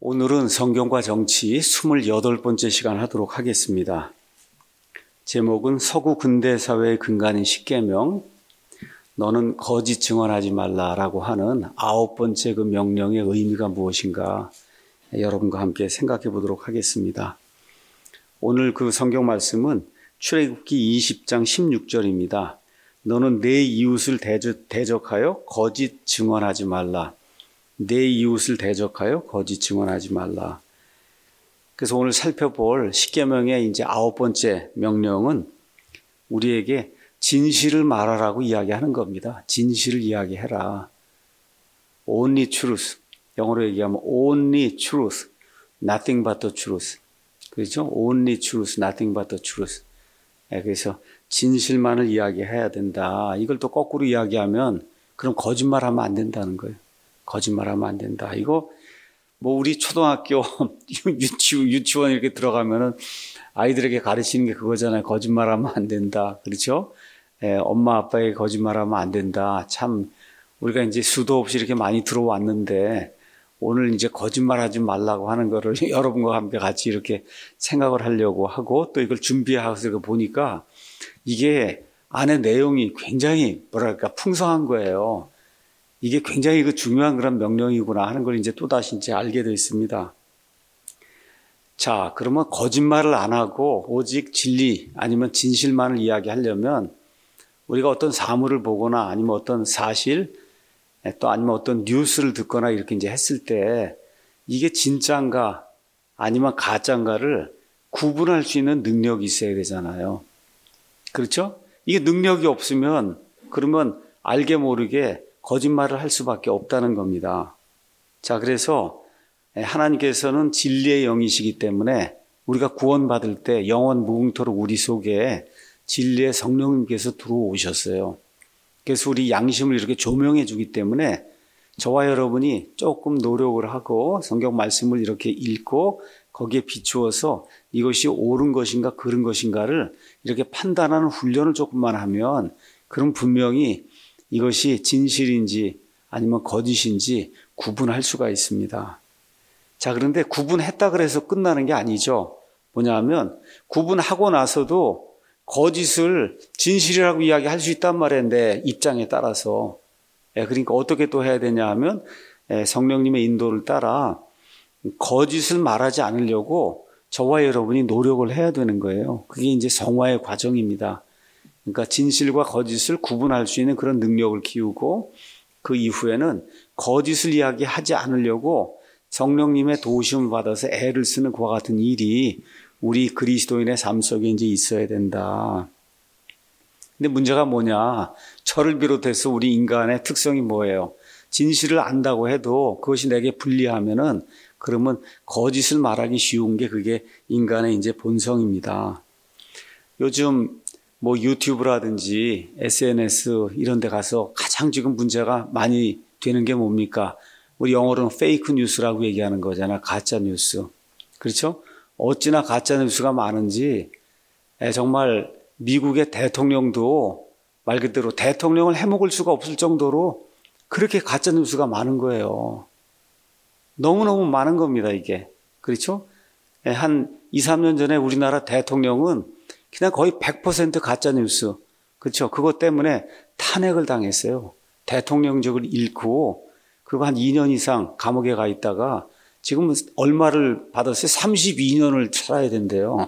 오늘은 성경과 정치 28번째 시간 하도록 하겠습니다. 제목은 서구 근대사회의 근간인 십계명, 너는 거짓 증언하지 말라라고 하는 9번째 그 명령의 의미가 무엇인가 여러분과 함께 생각해 보도록 하겠습니다. 오늘 그 성경 말씀은 출애굽기 20장 16절입니다. 너는 내 이웃을 대적하여 거짓 증언하지 말라. 내 이웃을 대적하여 거짓 증언하지 말라. 그래서 오늘 살펴볼 십계명의 이제 9번째 명령은 우리에게 진실을 말하라고 이야기하는 겁니다. 진실을 이야기해라. Only truth. 영어로 얘기하면 only truth, nothing but the truth. 그렇죠? Only truth, nothing but the truth. 그래서 진실만을 이야기해야 된다. 이걸 또 거꾸로 이야기하면 그럼 거짓말하면 안 된다는 거예요. 거짓말하면 안 된다. 이거 뭐 우리 초등학교 유치원 이렇게 들어가면은 아이들에게 가르치는 게 그거잖아요. 거짓말하면 안 된다. 그렇죠? 엄마 아빠에게 거짓말하면 안 된다. 참 우리가 이제 수도 없이 이렇게 많이 들어왔는데 오늘 이제 거짓말하지 말라고 하는 거를 여러분과 함께 같이 이렇게 생각을 하려고 하고 또 이걸 준비해서 보니까 이게 안에 내용이 굉장히 뭐랄까 풍성한 거예요. 이게 굉장히 그 중요한 그런 명령이구나 하는 걸 이제 또다시 이제 알게 됐습니다. 자, 그러면 거짓말을 안 하고 오직 진리 아니면 진실만을 이야기하려면 우리가 어떤 사물을 보거나 아니면 어떤 사실 또 아니면 어떤 뉴스를 듣거나 이렇게 이제 했을 때 이게 진짜인가 아니면 가짜인가를 구분할 수 있는 능력이 있어야 되잖아요. 그렇죠? 이게 능력이 없으면 그러면 알게 모르게 거짓말을 할 수밖에 없다는 겁니다. 자, 그래서 하나님께서는 진리의 영이시기 때문에 우리가 구원받을 때 영원 무궁토로 우리 속에 진리의 성령님께서 들어오셨어요. 그래서 우리 양심을 이렇게 조명해 주기 때문에 저와 여러분이 조금 노력을 하고 성경 말씀을 이렇게 읽고 거기에 비추어서 이것이 옳은 것인가 그른 것인가를 이렇게 판단하는 훈련을 조금만 하면 그럼 분명히 이것이 진실인지 아니면 거짓인지 구분할 수가 있습니다. 자, 그런데 구분했다 그래서 끝나는 게 아니죠. 뭐냐면 구분하고 나서도 거짓을 진실이라고 이야기할 수 있단 말이에요. 내 입장에 따라서. 그러니까 어떻게 또 해야 되냐 하면 성령님의 인도를 따라 거짓을 말하지 않으려고 저와 여러분이 노력을 해야 되는 거예요. 그게 이제 성화의 과정입니다. 그러니까 진실과 거짓을 구분할 수 있는 그런 능력을 키우고 그 이후에는 거짓을 이야기하지 않으려고 성령님의 도우심을 받아서 애를 쓰는 그와 같은 일이 우리 그리스도인의 삶 속에 이제 있어야 된다. 근데 문제가 뭐냐? 저를 비롯해서 우리 인간의 특성이 뭐예요? 진실을 안다고 해도 그것이 내게 불리하면은 그러면 거짓을 말하기 쉬운 게 그게 인간의 이제 본성입니다. 요즘 뭐 유튜브라든지 SNS 이런 데 가서 가장 지금 문제가 많이 되는 게 뭡니까? 우리 영어로는 페이크 뉴스라고 얘기하는 거잖아. 가짜 뉴스. 그렇죠? 어찌나 가짜 뉴스가 많은지 정말 미국의 대통령도 말 그대로 대통령을 해먹을 수가 없을 정도로 그렇게 가짜 뉴스가 많은 거예요. 너무너무 많은 겁니다, 이게. 그렇죠? 한 2, 3년 전에 우리나라 대통령은 그냥 거의 100% 가짜 뉴스. 그렇죠? 그것 때문에 탄핵을 당했어요. 대통령직을 잃고 그리고 한 2년 이상 감옥에 가 있다가 지금 얼마를 받았어요? 32년을 살아야 된대요.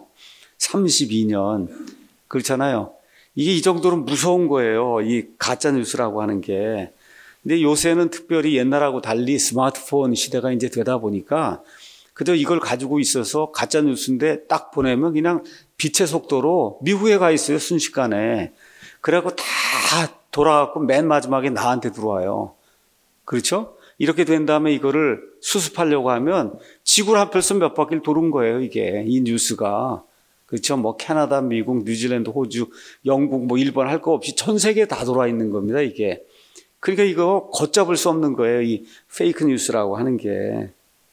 32년. 그렇잖아요. 이게 이 정도로 무서운 거예요. 이 가짜 뉴스라고 하는 게. 근데 요새는 특별히 옛날하고 달리 스마트폰 시대가 이제 되다 보니까 그저 이걸 가지고 있어서 가짜 뉴스인데 딱 보내면 그냥 빛의 속도로 미국에 가 있어요. 순식간에. 그래갖고 다 돌아갖고 맨 마지막에 나한테 들어와요. 그렇죠? 이렇게 된 다음에 이거를 수습하려고 하면 지구를 한편서 몇 바퀴를 도는 거예요. 이게 이 뉴스가. 그렇죠? 뭐 캐나다, 미국, 뉴질랜드, 호주, 영국, 뭐 일본 할 거 없이 전 세계에 다 돌아 있는 겁니다. 이게. 그러니까 이거 걷잡을 수 없는 거예요. 이 페이크 뉴스라고 하는 게.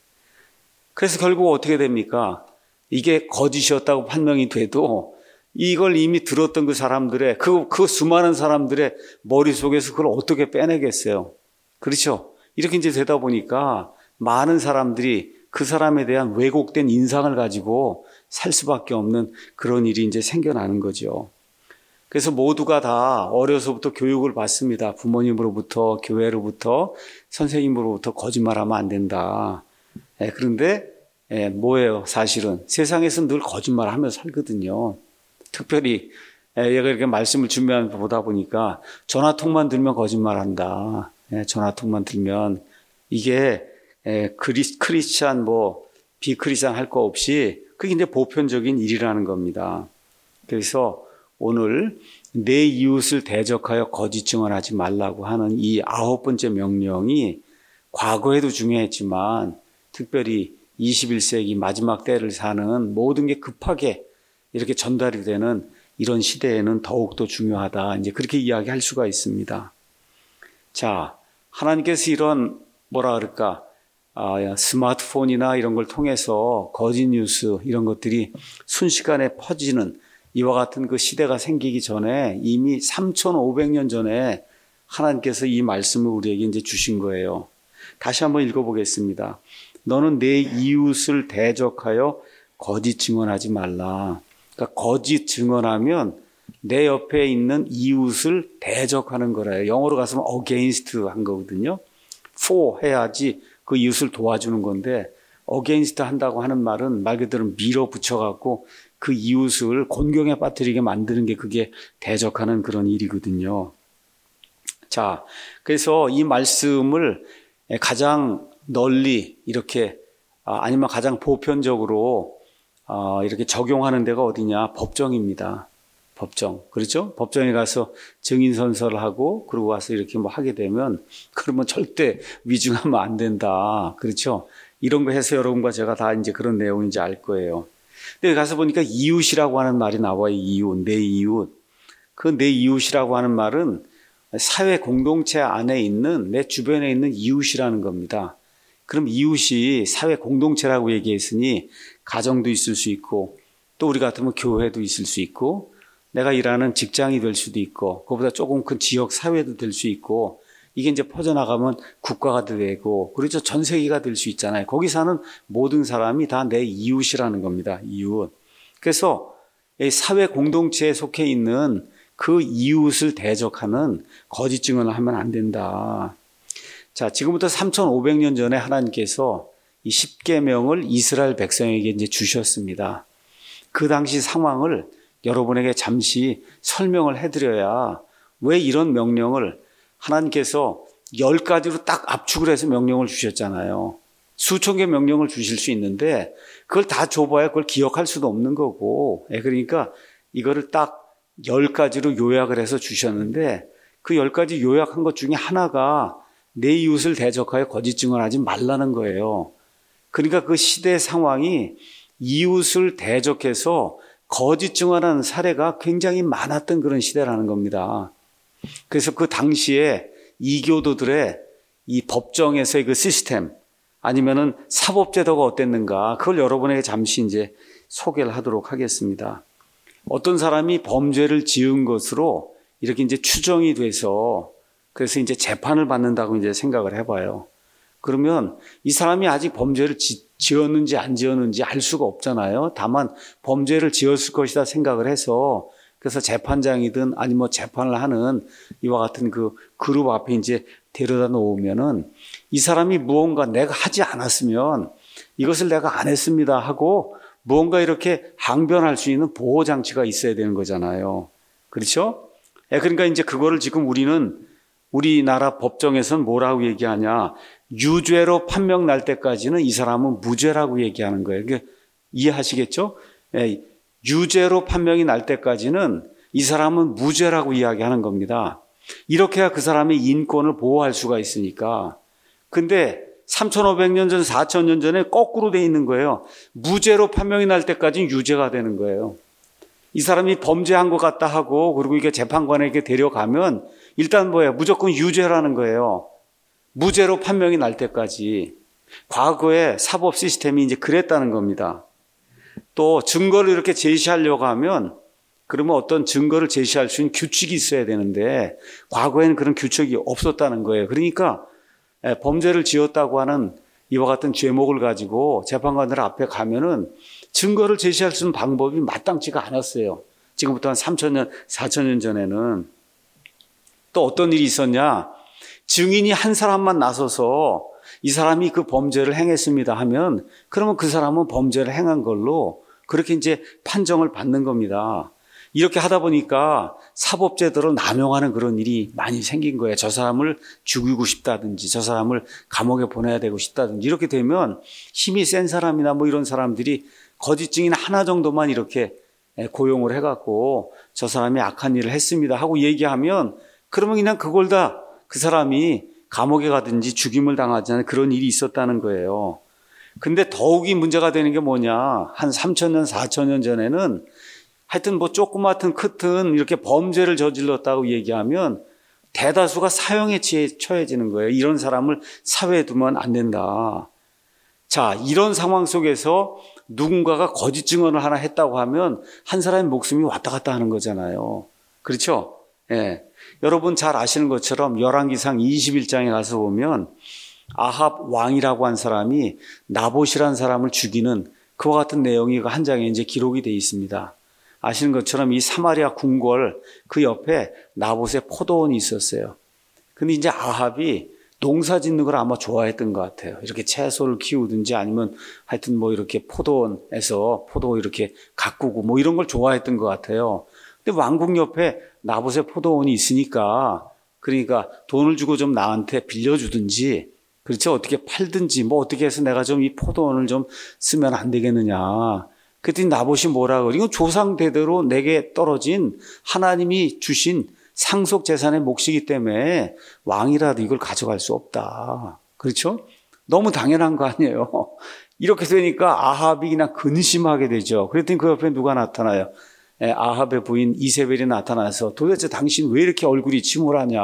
그래서 결국 어떻게 됩니까? 이게 거짓이었다고 판명이 돼도 이걸 이미 들었던 그 사람들의 그 수많은 사람들의 머릿속에서 그걸 어떻게 빼내겠어요? 그렇죠? 이렇게 이제 되다 보니까 많은 사람들이 그 사람에 대한 왜곡된 인상을 가지고 살 수밖에 없는 그런 일이 이제 생겨나는 거죠. 그래서 모두가 다 어려서부터 교육을 받습니다. 부모님으로부터, 교회로부터, 선생님으로부터 거짓말하면 안 된다. 그런데 뭐예요? 사실은 세상에서 늘 거짓말하면서 살거든요. 특별히 얘가 이렇게 말씀을 준비하면서 보다 보니까 전화통만 들면 거짓말한다. 전화통만 들면 이게 크리스찬 비크리스찬 할 거 없이 그게 이제 보편적인 일이라는 겁니다. 그래서 오늘 내 이웃을 대적하여 거짓 증언하지 말라고 하는 이 9번째 명령이 과거에도 중요했지만 특별히 21세기 마지막 때를 사는 모든 게 급하게 이렇게 전달이 되는 이런 시대에는 더욱더 중요하다. 이제 그렇게 이야기할 수가 있습니다. 자, 하나님께서 이런 스마트폰이나 이런 걸 통해서 거짓 뉴스 이런 것들이 순식간에 퍼지는 이와 같은 그 시대가 생기기 전에 이미 3,500년 전에 하나님께서 이 말씀을 우리에게 이제 주신 거예요. 다시 한번 읽어보겠습니다. 너는 내 이웃을 대적하여 거짓 증언하지 말라. 그러니까 거짓 증언하면 내 옆에 있는 이웃을 대적하는 거래요. 영어로 가서는 against 한 거거든요. for 해야지 그 이웃을 도와주는 건데 against 한다고 하는 말은 말 그대로 밀어붙여갖고 그 이웃을 곤경에 빠뜨리게 만드는 게 그게 대적하는 그런 일이거든요. 자, 그래서 이 말씀을 가장 널리 이렇게 아니면 가장 보편적으로 이렇게 적용하는 데가 어디냐? 법정입니다. 법정. 그렇죠? 법정에 가서 증인 선서를 하고 그러고 와서 이렇게 하게 되면 그러면 절대 위증하면 안 된다. 그렇죠? 이런 거 해서 여러분과 제가 다 이제 그런 내용인지 알 거예요. 근데 가서 보니까 이웃이라고 하는 말이 나와요. 이웃, 내 이웃. 그 내 이웃이라고 하는 말은 사회 공동체 안에 있는 내 주변에 있는 이웃이라는 겁니다. 그럼 이웃이 사회 공동체라고 얘기했으니 가정도 있을 수 있고 또 우리 같으면 교회도 있을 수 있고 내가 일하는 직장이 될 수도 있고 그보다 조금 큰 지역 사회도 될 수 있고 이게 이제 퍼져나가면 국가가 되고 그렇죠. 전 세계가 될 수 있잖아요. 거기 사는 모든 사람이 다 내 이웃이라는 겁니다. 이웃. 그래서 사회 공동체에 속해 있는 그 이웃을 대적하는 거짓 증언을 하면 안 된다. 자, 지금부터 3,500년 전에 하나님께서 이 10계명을 이스라엘 백성에게 이제 주셨습니다. 그 당시 상황을 여러분에게 잠시 설명을 해드려야 왜 이런 명령을 하나님께서 10가지로 딱 압축을 해서 명령을 주셨잖아요. 수천 개 명령을 주실 수 있는데 그걸 다 줘봐야 그걸 기억할 수도 없는 거고 그러니까 이거를 딱 10가지로 요약을 해서 주셨는데 그 10가지 요약한 것 중에 하나가 내 이웃을 대적하여 거짓 증언하지 말라는 거예요. 그러니까 그 시대 상황이 이웃을 대적해서 거짓 증언하는 사례가 굉장히 많았던 그런 시대라는 겁니다. 그래서 그 당시에 이교도들의 이 법정에서의 그 시스템 아니면은 사법제도가 어땠는가 그걸 여러분에게 잠시 이제 소개를 하도록 하겠습니다. 어떤 사람이 범죄를 지은 것으로 이렇게 이제 추정이 돼서 그래서 이제 재판을 받는다고 이제 생각을 해봐요. 그러면 이 사람이 아직 범죄를 지었는지 안 지었는지 알 수가 없잖아요. 다만 범죄를 지었을 것이다 생각을 해서 그래서 재판장이든 아니면 재판을 하는 이와 같은 그 그룹 앞에 이제 데려다 놓으면은 이 사람이 무언가 내가 하지 않았으면 이것을 내가 안 했습니다 하고 무언가 이렇게 항변할 수 있는 보호장치가 있어야 되는 거잖아요. 그렇죠? 그러니까 이제 그거를 지금 우리나라 법정에서는 뭐라고 얘기하냐. 유죄로 판명 날 때까지는 이 사람은 무죄라고 얘기하는 거예요. 그러니까 이해하시겠죠? 유죄로 판명이 날 때까지는 이 사람은 무죄라고 이야기하는 겁니다. 이렇게 해야 그 사람의 인권을 보호할 수가 있으니까. 근데 3,500년 전, 4,000년 전에 거꾸로 돼 있는 거예요. 무죄로 판명이 날 때까지는 유죄가 되는 거예요. 이 사람이 범죄한 것 같다 하고 그리고 이게 재판관에게 데려가면 일단 뭐예요? 무조건 유죄라는 거예요. 무죄로 판명이 날 때까지. 과거의 사법 시스템이 이제 그랬다는 겁니다. 또 증거를 이렇게 제시하려고 하면 그러면 어떤 증거를 제시할 수 있는 규칙이 있어야 되는데 과거에는 그런 규칙이 없었다는 거예요. 그러니까 범죄를 지었다고 하는 이와 같은 죄목을 가지고 재판관들 앞에 가면은 증거를 제시할 수 있는 방법이 마땅치가 않았어요. 지금부터 한 3,000년, 4,000년 전에는. 또 어떤 일이 있었냐? 증인이 한 사람만 나서서 이 사람이 그 범죄를 행했습니다 하면 그러면 그 사람은 범죄를 행한 걸로 그렇게 이제 판정을 받는 겁니다. 이렇게 하다 보니까 사법제도를 남용하는 그런 일이 많이 생긴 거예요. 저 사람을 죽이고 싶다든지 저 사람을 감옥에 보내야 되고 싶다든지 이렇게 되면 힘이 센 사람이나 뭐 이런 사람들이 거짓 증인 하나 정도만 이렇게 고용을 해갖고 저 사람이 악한 일을 했습니다 하고 얘기하면 그러면 그냥 그걸 다 그 사람이 감옥에 가든지 죽임을 당하지 않은 그런 일이 있었다는 거예요. 근데 더욱이 문제가 되는 게 뭐냐. 한 3,000년, 4,000년 전에는 하여튼 뭐 조그맣든 크든 이렇게 범죄를 저질렀다고 얘기하면 대다수가 사형에 처해지는 거예요. 이런 사람을 사회에 두면 안 된다. 자, 이런 상황 속에서 누군가가 거짓 증언을 하나 했다고 하면 한 사람의 목숨이 왔다 갔다 하는 거잖아요. 그렇죠? 예. 여러분 잘 아시는 것처럼 열왕기상 21장에 가서 보면 아합 왕이라고 한 사람이 나봇이라는 사람을 죽이는 그와 같은 내용이 한 장에 이제 기록이 되어 있습니다. 아시는 것처럼 이 사마리아 궁궐 그 옆에 나봇의 포도원이 있었어요. 근데 이제 아합이 농사 짓는 걸 아마 좋아했던 것 같아요. 이렇게 채소를 키우든지 아니면 하여튼 뭐 이렇게 포도원에서 포도 이렇게 가꾸고 뭐 이런 걸 좋아했던 것 같아요. 근데 왕궁 옆에 나봇의 포도원이 있으니까 그러니까 돈을 주고 좀 나한테 빌려주든지 그렇죠. 어떻게 팔든지 뭐 어떻게 해서 내가 좀 이 포도원을 좀 쓰면 안 되겠느냐. 그랬더니 나봇이 뭐라고 이건 조상 대대로 내게 떨어진 하나님이 주신 상속 재산의 몫이기 때문에 왕이라도 이걸 가져갈 수 없다. 그렇죠? 너무 당연한 거 아니에요. 이렇게 되니까 아합이 그냥 근심하게 되죠. 그랬더니 그 옆에 누가 나타나요? 아합의 부인 이세벨이 나타나서 도대체 당신 왜 이렇게 얼굴이 침울하냐.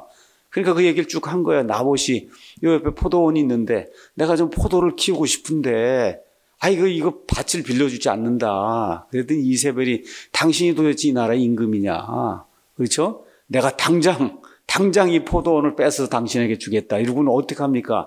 그러니까 그 얘기를 쭉 한 거예요. 나봇이 이 옆에 포도원이 있는데 내가 좀 포도를 키우고 싶은데 이거 밭을 빌려주지 않는다. 그랬더니 이세벨이 당신이 도대체 이 나라의 임금이냐. 그렇죠? 내가 당장 이 포도원을 뺏어서 당신에게 주겠다. 이러고는 어떻게 합니까?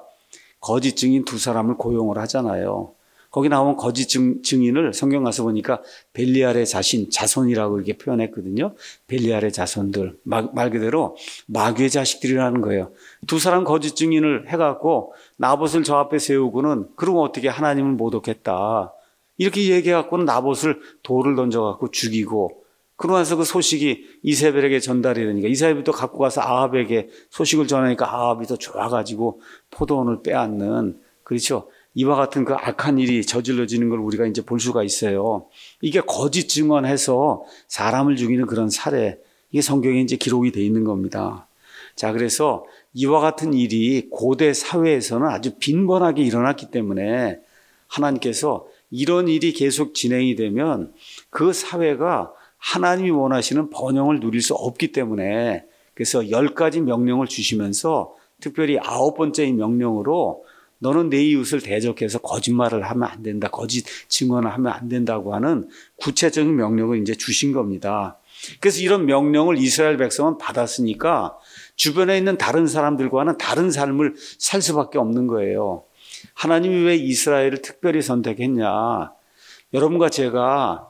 거짓 증인 두 사람을 고용을 하잖아요. 거기 나오면 거짓 증인을 성경 가서 보니까 벨리알의 자손이라고 이렇게 표현했거든요. 벨리알의 자손들. 말 그대로 마귀의 자식들이라는 거예요. 두 사람 거짓 증인을 해갖고 나봇을 저 앞에 세우고는 그러면 어떻게 하나님을 모독했다. 이렇게 얘기해갖고는 나봇을 돌을 던져갖고 죽이고 그러고 나서 그 소식이 이세벨에게 전달이 되니까 이세벨이 또 갖고 가서 아합에게 소식을 전하니까 아합이 더 좋아가지고 포도원을 빼앗는 그렇죠. 이와 같은 그 악한 일이 저질러지는 걸 우리가 이제 볼 수가 있어요. 이게 거짓 증언해서 사람을 죽이는 그런 사례, 이게 성경에 이제 기록이 돼 있는 겁니다. 자, 그래서 이와 같은 일이 고대 사회에서는 아주 빈번하게 일어났기 때문에 하나님께서 이런 일이 계속 진행이 되면 그 사회가 하나님이 원하시는 번영을 누릴 수 없기 때문에 그래서 10가지 명령을 주시면서 특별히 9번째 명령으로 너는 내 이웃을 대적해서 거짓말을 하면 안 된다. 거짓 증언을 하면 안 된다고 하는 구체적인 명령을 이제 주신 겁니다. 그래서 이런 명령을 이스라엘 백성은 받았으니까 주변에 있는 다른 사람들과는 다른 삶을 살 수밖에 없는 거예요. 하나님이 왜 이스라엘을 특별히 선택했냐. 여러분과 제가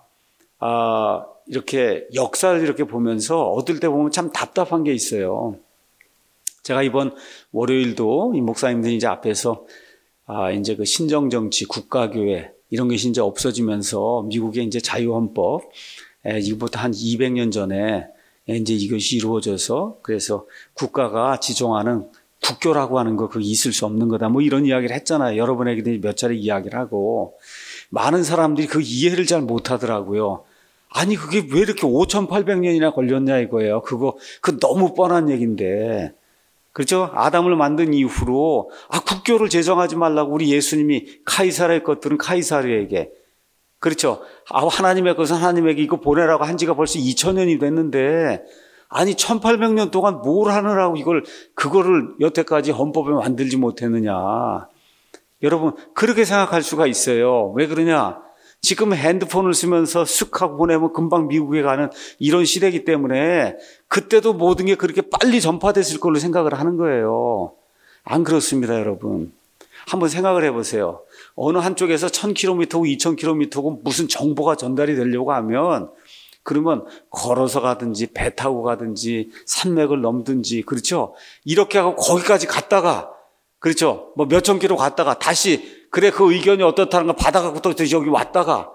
이렇게 역사를 이렇게 보면서 어떨 때 보면 참 답답한 게 있어요. 제가 이번 월요일도 이 목사님들이 이제 앞에서 이제 그 신정정치, 국가교회 이런 것이 이제 없어지면서 미국의 이제 자유헌법, 이거부터 한 200년 전에 이제 이것이 이루어져서 그래서 국가가 지정하는 국교라고 하는 거 그게 있을 수 없는 거다. 뭐 이런 이야기를 했잖아요. 여러분에게도 몇 차례 이야기를 하고 많은 사람들이 그 이해를 잘 못하더라고요. 아니 그게 왜 이렇게 5,800년이나 걸렸냐 이거예요. 그 너무 뻔한 얘기인데. 그렇죠? 아담을 만든 이후로 국교를 제정하지 말라고 우리 예수님이 카이사르의 것들은 카이사르에게 그렇죠? 하나님의 것은 하나님에게 이거 보내라고 한 지가 벌써 2000년이 됐는데 아니 1800년 동안 뭘 하느라고 그거를 여태까지 헌법에 만들지 못했느냐. 여러분 그렇게 생각할 수가 있어요. 왜 그러냐? 지금 핸드폰을 쓰면서 쓱 하고 보내면 금방 미국에 가는 이런 시대이기 때문에 그때도 모든 게 그렇게 빨리 전파됐을 걸로 생각을 하는 거예요. 안 그렇습니다, 여러분. 한번 생각을 해보세요. 어느 한쪽에서 1000km고 2000km고 무슨 정보가 전달이 되려고 하면 그러면 걸어서 가든지 배 타고 가든지 산맥을 넘든지, 그렇죠? 이렇게 하고 거기까지 갔다가, 그렇죠? 뭐 몇천 킬로 갔다가 다시 그래 그 의견이 어떻다는 걸 받아갖고 또 여기 왔다가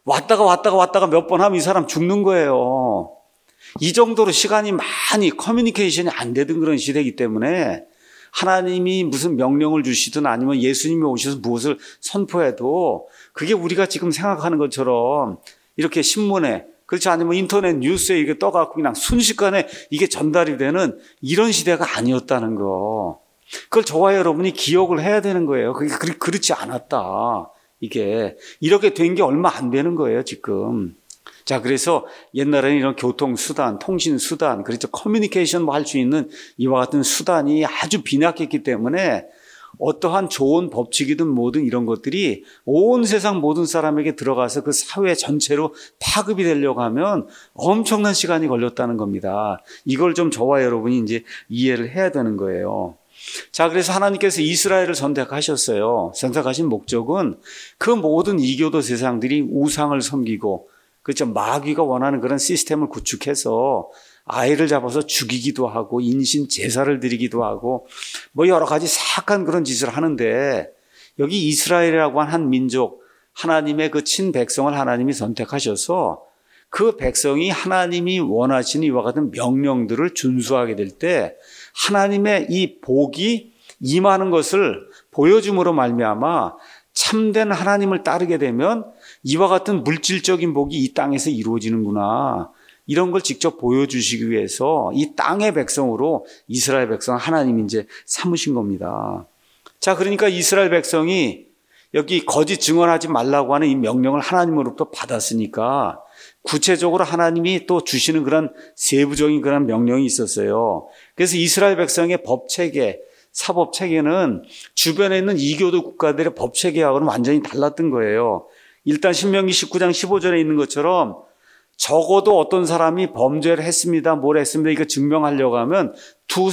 몇 번 하면 이 사람 죽는 거예요. 이 정도로 시간이 많이 커뮤니케이션이 안 되던 그런 시대이기 때문에 하나님이 무슨 명령을 주시든 아니면 예수님이 오셔서 무엇을 선포해도 그게 우리가 지금 생각하는 것처럼 이렇게 신문에, 그렇지 않으면 인터넷 뉴스에 이게 떠갖고 그냥 순식간에 이게 전달이 되는 이런 시대가 아니었다는 거. 그걸 저와 여러분이 기억을 해야 되는 거예요. 그게 그렇지 않았다. 이게 이렇게 된 게 얼마 안 되는 거예요, 지금. 자, 그래서 옛날에는 이런 교통수단, 통신수단, 그렇죠. 커뮤니케이션 뭐 할 수 있는 이와 같은 수단이 아주 빈약했기 때문에 어떠한 좋은 법칙이든 뭐든 이런 것들이 온 세상 모든 사람에게 들어가서 그 사회 전체로 파급이 되려고 하면 엄청난 시간이 걸렸다는 겁니다. 이걸 좀 저와 여러분이 이제 이해를 해야 되는 거예요. 자, 그래서 하나님께서 이스라엘을 선택하셨어요. 선택하신 목적은 그 모든 이교도 세상들이 우상을 섬기고, 그렇죠, 마귀가 원하는 그런 시스템을 구축해서 아이를 잡아서 죽이기도 하고 인신 제사를 드리기도 하고 뭐 여러 가지 사악한 그런 짓을 하는데, 여기 이스라엘이라고 한 민족, 하나님의 그 친백성을 하나님이 선택하셔서 그 백성이 하나님이 원하시는 이와 같은 명령들을 준수하게 될 때 하나님의 이 복이 임하는 것을 보여줌으로 말미암아 참된 하나님을 따르게 되면 이와 같은 물질적인 복이 이 땅에서 이루어지는구나, 이런 걸 직접 보여주시기 위해서 이 땅의 백성으로 이스라엘 백성 하나님이 이제 삼으신 겁니다. 자, 그러니까 이스라엘 백성이 여기 거짓 증언하지 말라고 하는 이 명령을 하나님으로부터 받았으니까 구체적으로 하나님이 또 주시는 그런 세부적인 그런 명령이 있었어요. 그래서 이스라엘 백성의 법 체계, 사법 체계는 주변에 있는 이교도 국가들의 법 체계하고는 완전히 달랐던 거예요. 일단 신명기 19장 15절에 있는 것처럼 적어도 어떤 사람이 범죄를 했습니다, 뭘 했습니다, 이거 증명하려고 하면 두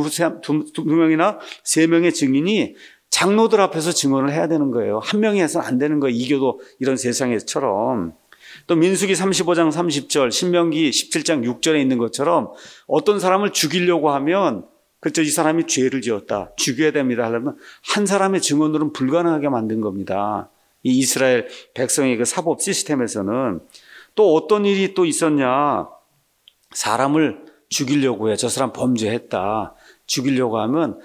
명이나 세 명의 증인이 장로들 앞에서 증언을 해야 되는 거예요. 한 명이 해서는 안 되는 거예요. 이교도 이런 세상에처럼. 또 민수기 35장 30절, 신명기 17장 6절에 있는 것처럼 어떤 사람을 죽이려고 하면, 그렇죠, 이 사람이 죄를 지었다, 죽여야 됩니다 하려면 한 사람의 증언으로는 불가능하게 만든 겁니다. 이 이스라엘 백성의 그 사법 시스템에서는. 또 어떤 일이 또 있었냐, 사람을 죽이려고 해, 저 사람 범죄했다, 죽이려고 하면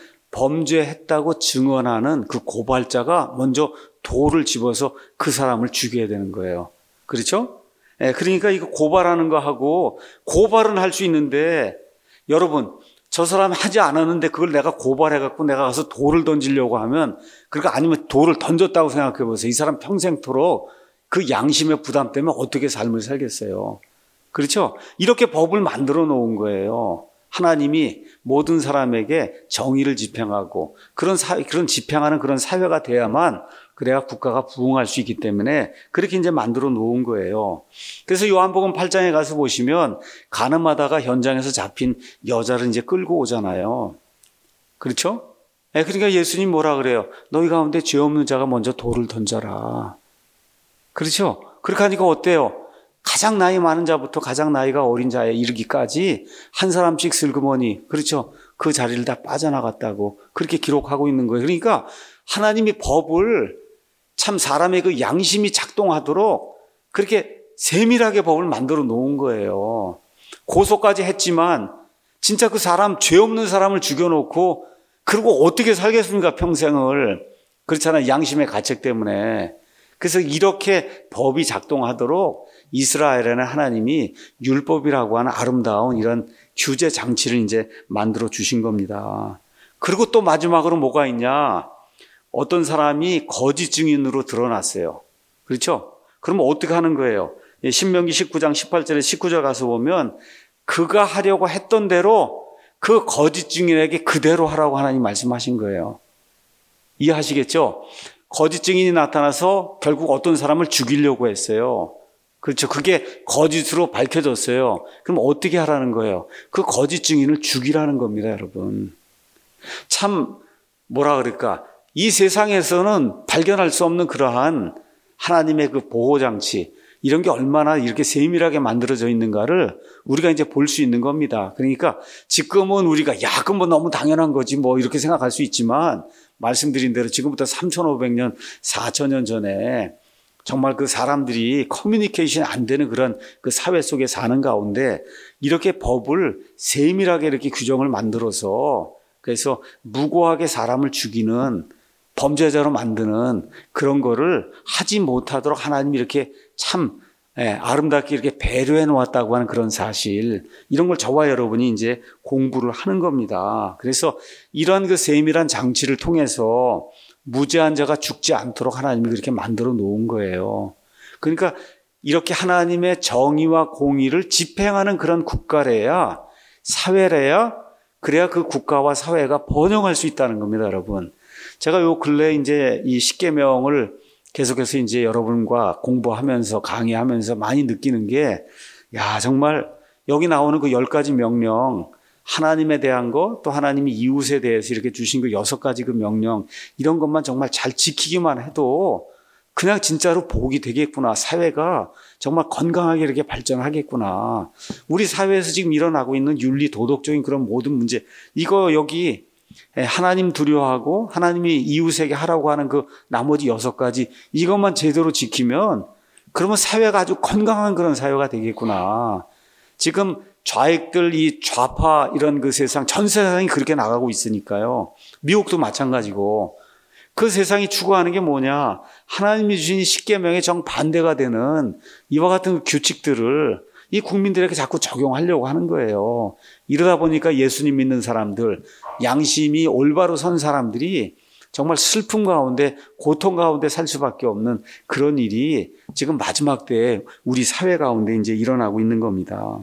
범죄했다고 증언하는 그 고발자가 먼저 돌을 집어서 그 사람을 죽여야 되는 거예요. 그렇죠? 네, 그러니까 이거 고발하는 거 하고, 고발은 할 수 있는데 여러분, 저 사람이 하지 않았는데 그걸 내가 고발해갖고 내가 가서 돌을 던지려고 하면, 그러니까 아니면 돌을 던졌다고 생각해 보세요. 이 사람 평생토록 그 양심의 부담 때문에 어떻게 삶을 살겠어요. 그렇죠? 이렇게 법을 만들어 놓은 거예요. 하나님이 모든 사람에게 정의를 집행하고 그런 집행하는 그런 사회가 돼야만 그래야 국가가 부흥할 수 있기 때문에 그렇게 이제 만들어 놓은 거예요. 그래서 요한복음 8장에 가서 보시면 가늠하다가 현장에서 잡힌 여자를 이제 끌고 오잖아요. 그렇죠? 그러니까 예수님 뭐라 그래요? 너희 가운데 죄 없는 자가 먼저 돌을 던져라. 그렇죠? 그렇게 하니까 어때요? 가장 나이 많은 자부터 가장 나이가 어린 자에 이르기까지 한 사람씩 슬그머니, 그렇죠, 그 자리를 다 빠져나갔다고 그렇게 기록하고 있는 거예요. 그러니까 하나님이 법을 참 사람의 그 양심이 작동하도록 그렇게 세밀하게 법을 만들어 놓은 거예요. 고소까지 했지만 진짜 그 사람, 죄 없는 사람을 죽여놓고 그리고 어떻게 살겠습니까, 평생을. 그렇잖아요, 양심의 가책 때문에. 그래서 이렇게 법이 작동하도록 이스라엘에는 하나님이 율법이라고 하는 아름다운 이런 규제 장치를 이제 만들어 주신 겁니다. 그리고 또 마지막으로 뭐가 있냐? 어떤 사람이 거짓 증인으로 드러났어요. 그렇죠? 그러면 어떻게 하는 거예요? 신명기 19장 18절에 19절 가서 보면 그가 하려고 했던 대로 그 거짓 증인에게 그대로 하라고 하나님 말씀하신 거예요. 이해하시겠죠? 거짓 증인이 나타나서 결국 어떤 사람을 죽이려고 했어요. 그렇죠. 그게 거짓으로 밝혀졌어요. 그럼 어떻게 하라는 거예요? 그 거짓 증인을 죽이라는 겁니다, 여러분. 참 뭐라 그럴까? 이 세상에서는 발견할 수 없는 그러한 하나님의 그 보호장치, 이런 게 얼마나 이렇게 세밀하게 만들어져 있는가를 우리가 이제 볼 수 있는 겁니다. 그러니까 지금은 우리가 야, 그건 뭐 너무 당연한 거지 뭐 이렇게 생각할 수 있지만, 말씀드린 대로 지금부터 3,500년, 4,000년 전에 정말 그 사람들이 커뮤니케이션이 안 되는 그런 그 사회 속에 사는 가운데 이렇게 법을 세밀하게 이렇게 규정을 만들어서, 그래서 무고하게 사람을 죽이는 범죄자로 만드는 그런 거를 하지 못하도록 하나님이 이렇게 참 아름답게 이렇게 배려해 놓았다고 하는 그런 사실, 이런 걸 저와 여러분이 이제 공부를 하는 겁니다. 그래서 이런 그 세밀한 장치를 통해서 무죄한 자가 죽지 않도록 하나님이 그렇게 만들어 놓은 거예요. 그러니까 이렇게 하나님의 정의와 공의를 집행하는 그런 국가래야, 사회래야, 그래야 그 국가와 사회가 번영할 수 있다는 겁니다, 여러분. 제가 요 근래 이제 이 십계명을 계속해서 이제 여러분과 공부하면서 강의하면서 많이 느끼는 게, 야, 정말 여기 나오는 그 10가지 명령, 하나님에 대한 거, 또 하나님이 이웃에 대해서 이렇게 주신 그 6가지 그 명령, 이런 것만 정말 잘 지키기만 해도 그냥 진짜로 복이 되겠구나. 사회가 정말 건강하게 이렇게 발전하겠구나. 우리 사회에서 지금 일어나고 있는 윤리, 도덕적인 그런 모든 문제, 이거 여기 하나님 두려워하고 하나님이 이웃에게 하라고 하는 그 나머지 6가지, 이것만 제대로 지키면 그러면 사회가 아주 건강한 그런 사회가 되겠구나. 지금 좌익들, 이 좌파 이런 그 세상, 전 세상이 그렇게 나가고 있으니까요. 미국도 마찬가지고. 그 세상이 추구하는 게 뭐냐? 하나님이 주신 십계명에 정반대가 되는 이와 같은 규칙들을 이 국민들에게 자꾸 적용하려고 하는 거예요. 이러다 보니까 예수님 믿는 사람들, 양심이 올바로 선 사람들이 정말 슬픔 가운데, 고통 가운데 살 수밖에 없는 그런 일이 지금 마지막 때에 우리 사회 가운데 이제 일어나고 있는 겁니다.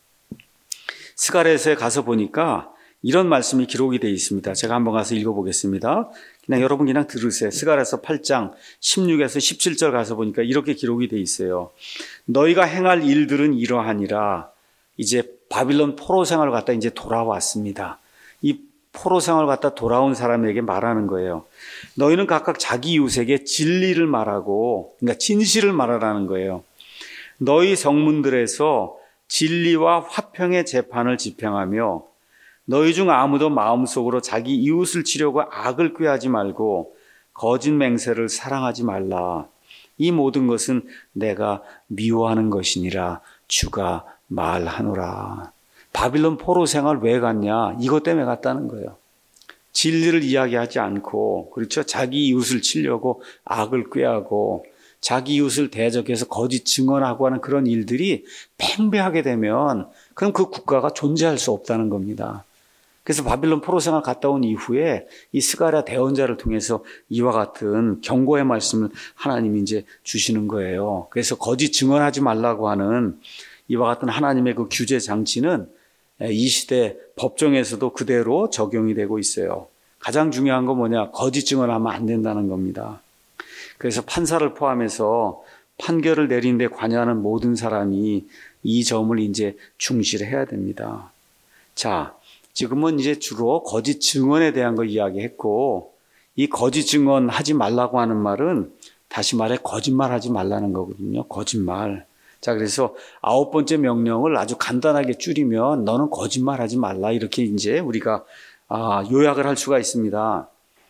스가랴서에 가서 보니까 이런 말씀이 기록이 되어 있습니다. 제가 한번 가서 읽어보겠습니다. 그냥 여러분 그냥 들으세요. 스가랴서 8장 16에서 17절 가서 보니까 이렇게 기록이 되어 있어요. 너희가 행할 일들은 이러하니라. 이제 바빌론 포로 생활을 갔다 이제 돌아왔습니다. 이 포로 생활을 갔다 돌아온 사람에게 말하는 거예요. 너희는 각각 자기 이웃에게 진리를 말하고, 그러니까 진실을 말하라는 거예요. 너희 성문들에서 진리와 화평의 재판을 집행하며 너희 중 아무도 마음속으로 자기 이웃을 치려고 악을 꾀하지 말고 거짓 맹세를 사랑하지 말라. 이 모든 것은 내가 미워하는 것이니라 주가 말하노라. 바빌론 포로 생활 왜 갔냐? 이것 때문에 갔다는 거예요. 진리를 이야기하지 않고, 그렇죠? 자기 이웃을 치려고 악을 꾀하고 자기 이웃을 대적해서 거짓 증언하고 하는 그런 일들이 팽배하게 되면 그럼 그 국가가 존재할 수 없다는 겁니다. 그래서 바빌론 포로 생활 갔다 온 이후에 이 스가랴 대언자를 통해서 이와 같은 경고의 말씀을 하나님이 이제 주시는 거예요. 그래서 거짓 증언하지 말라고 하는 이와 같은 하나님의 그 규제 장치는 이 시대 법정에서도 그대로 적용이 되고 있어요. 가장 중요한 건 뭐냐? 거짓 증언하면 안 된다는 겁니다. 그래서 판사를 포함해서 판결을 내리는 데 관여하는 모든 사람이 이 점을 이제 중시해야 됩니다. 자, 지금은 이제 주로 거짓 증언에 대한 거 이야기했고, 이 거짓 증언하지 말라고 하는 말은 다시 말해 거짓말하지 말라는 거거든요. 거짓말. 자, 그래서 9번째 명령을 아주 간단하게 줄이면 너는 거짓말하지 말라, 이렇게 이제 우리가 요약을 할 수가 있습니다.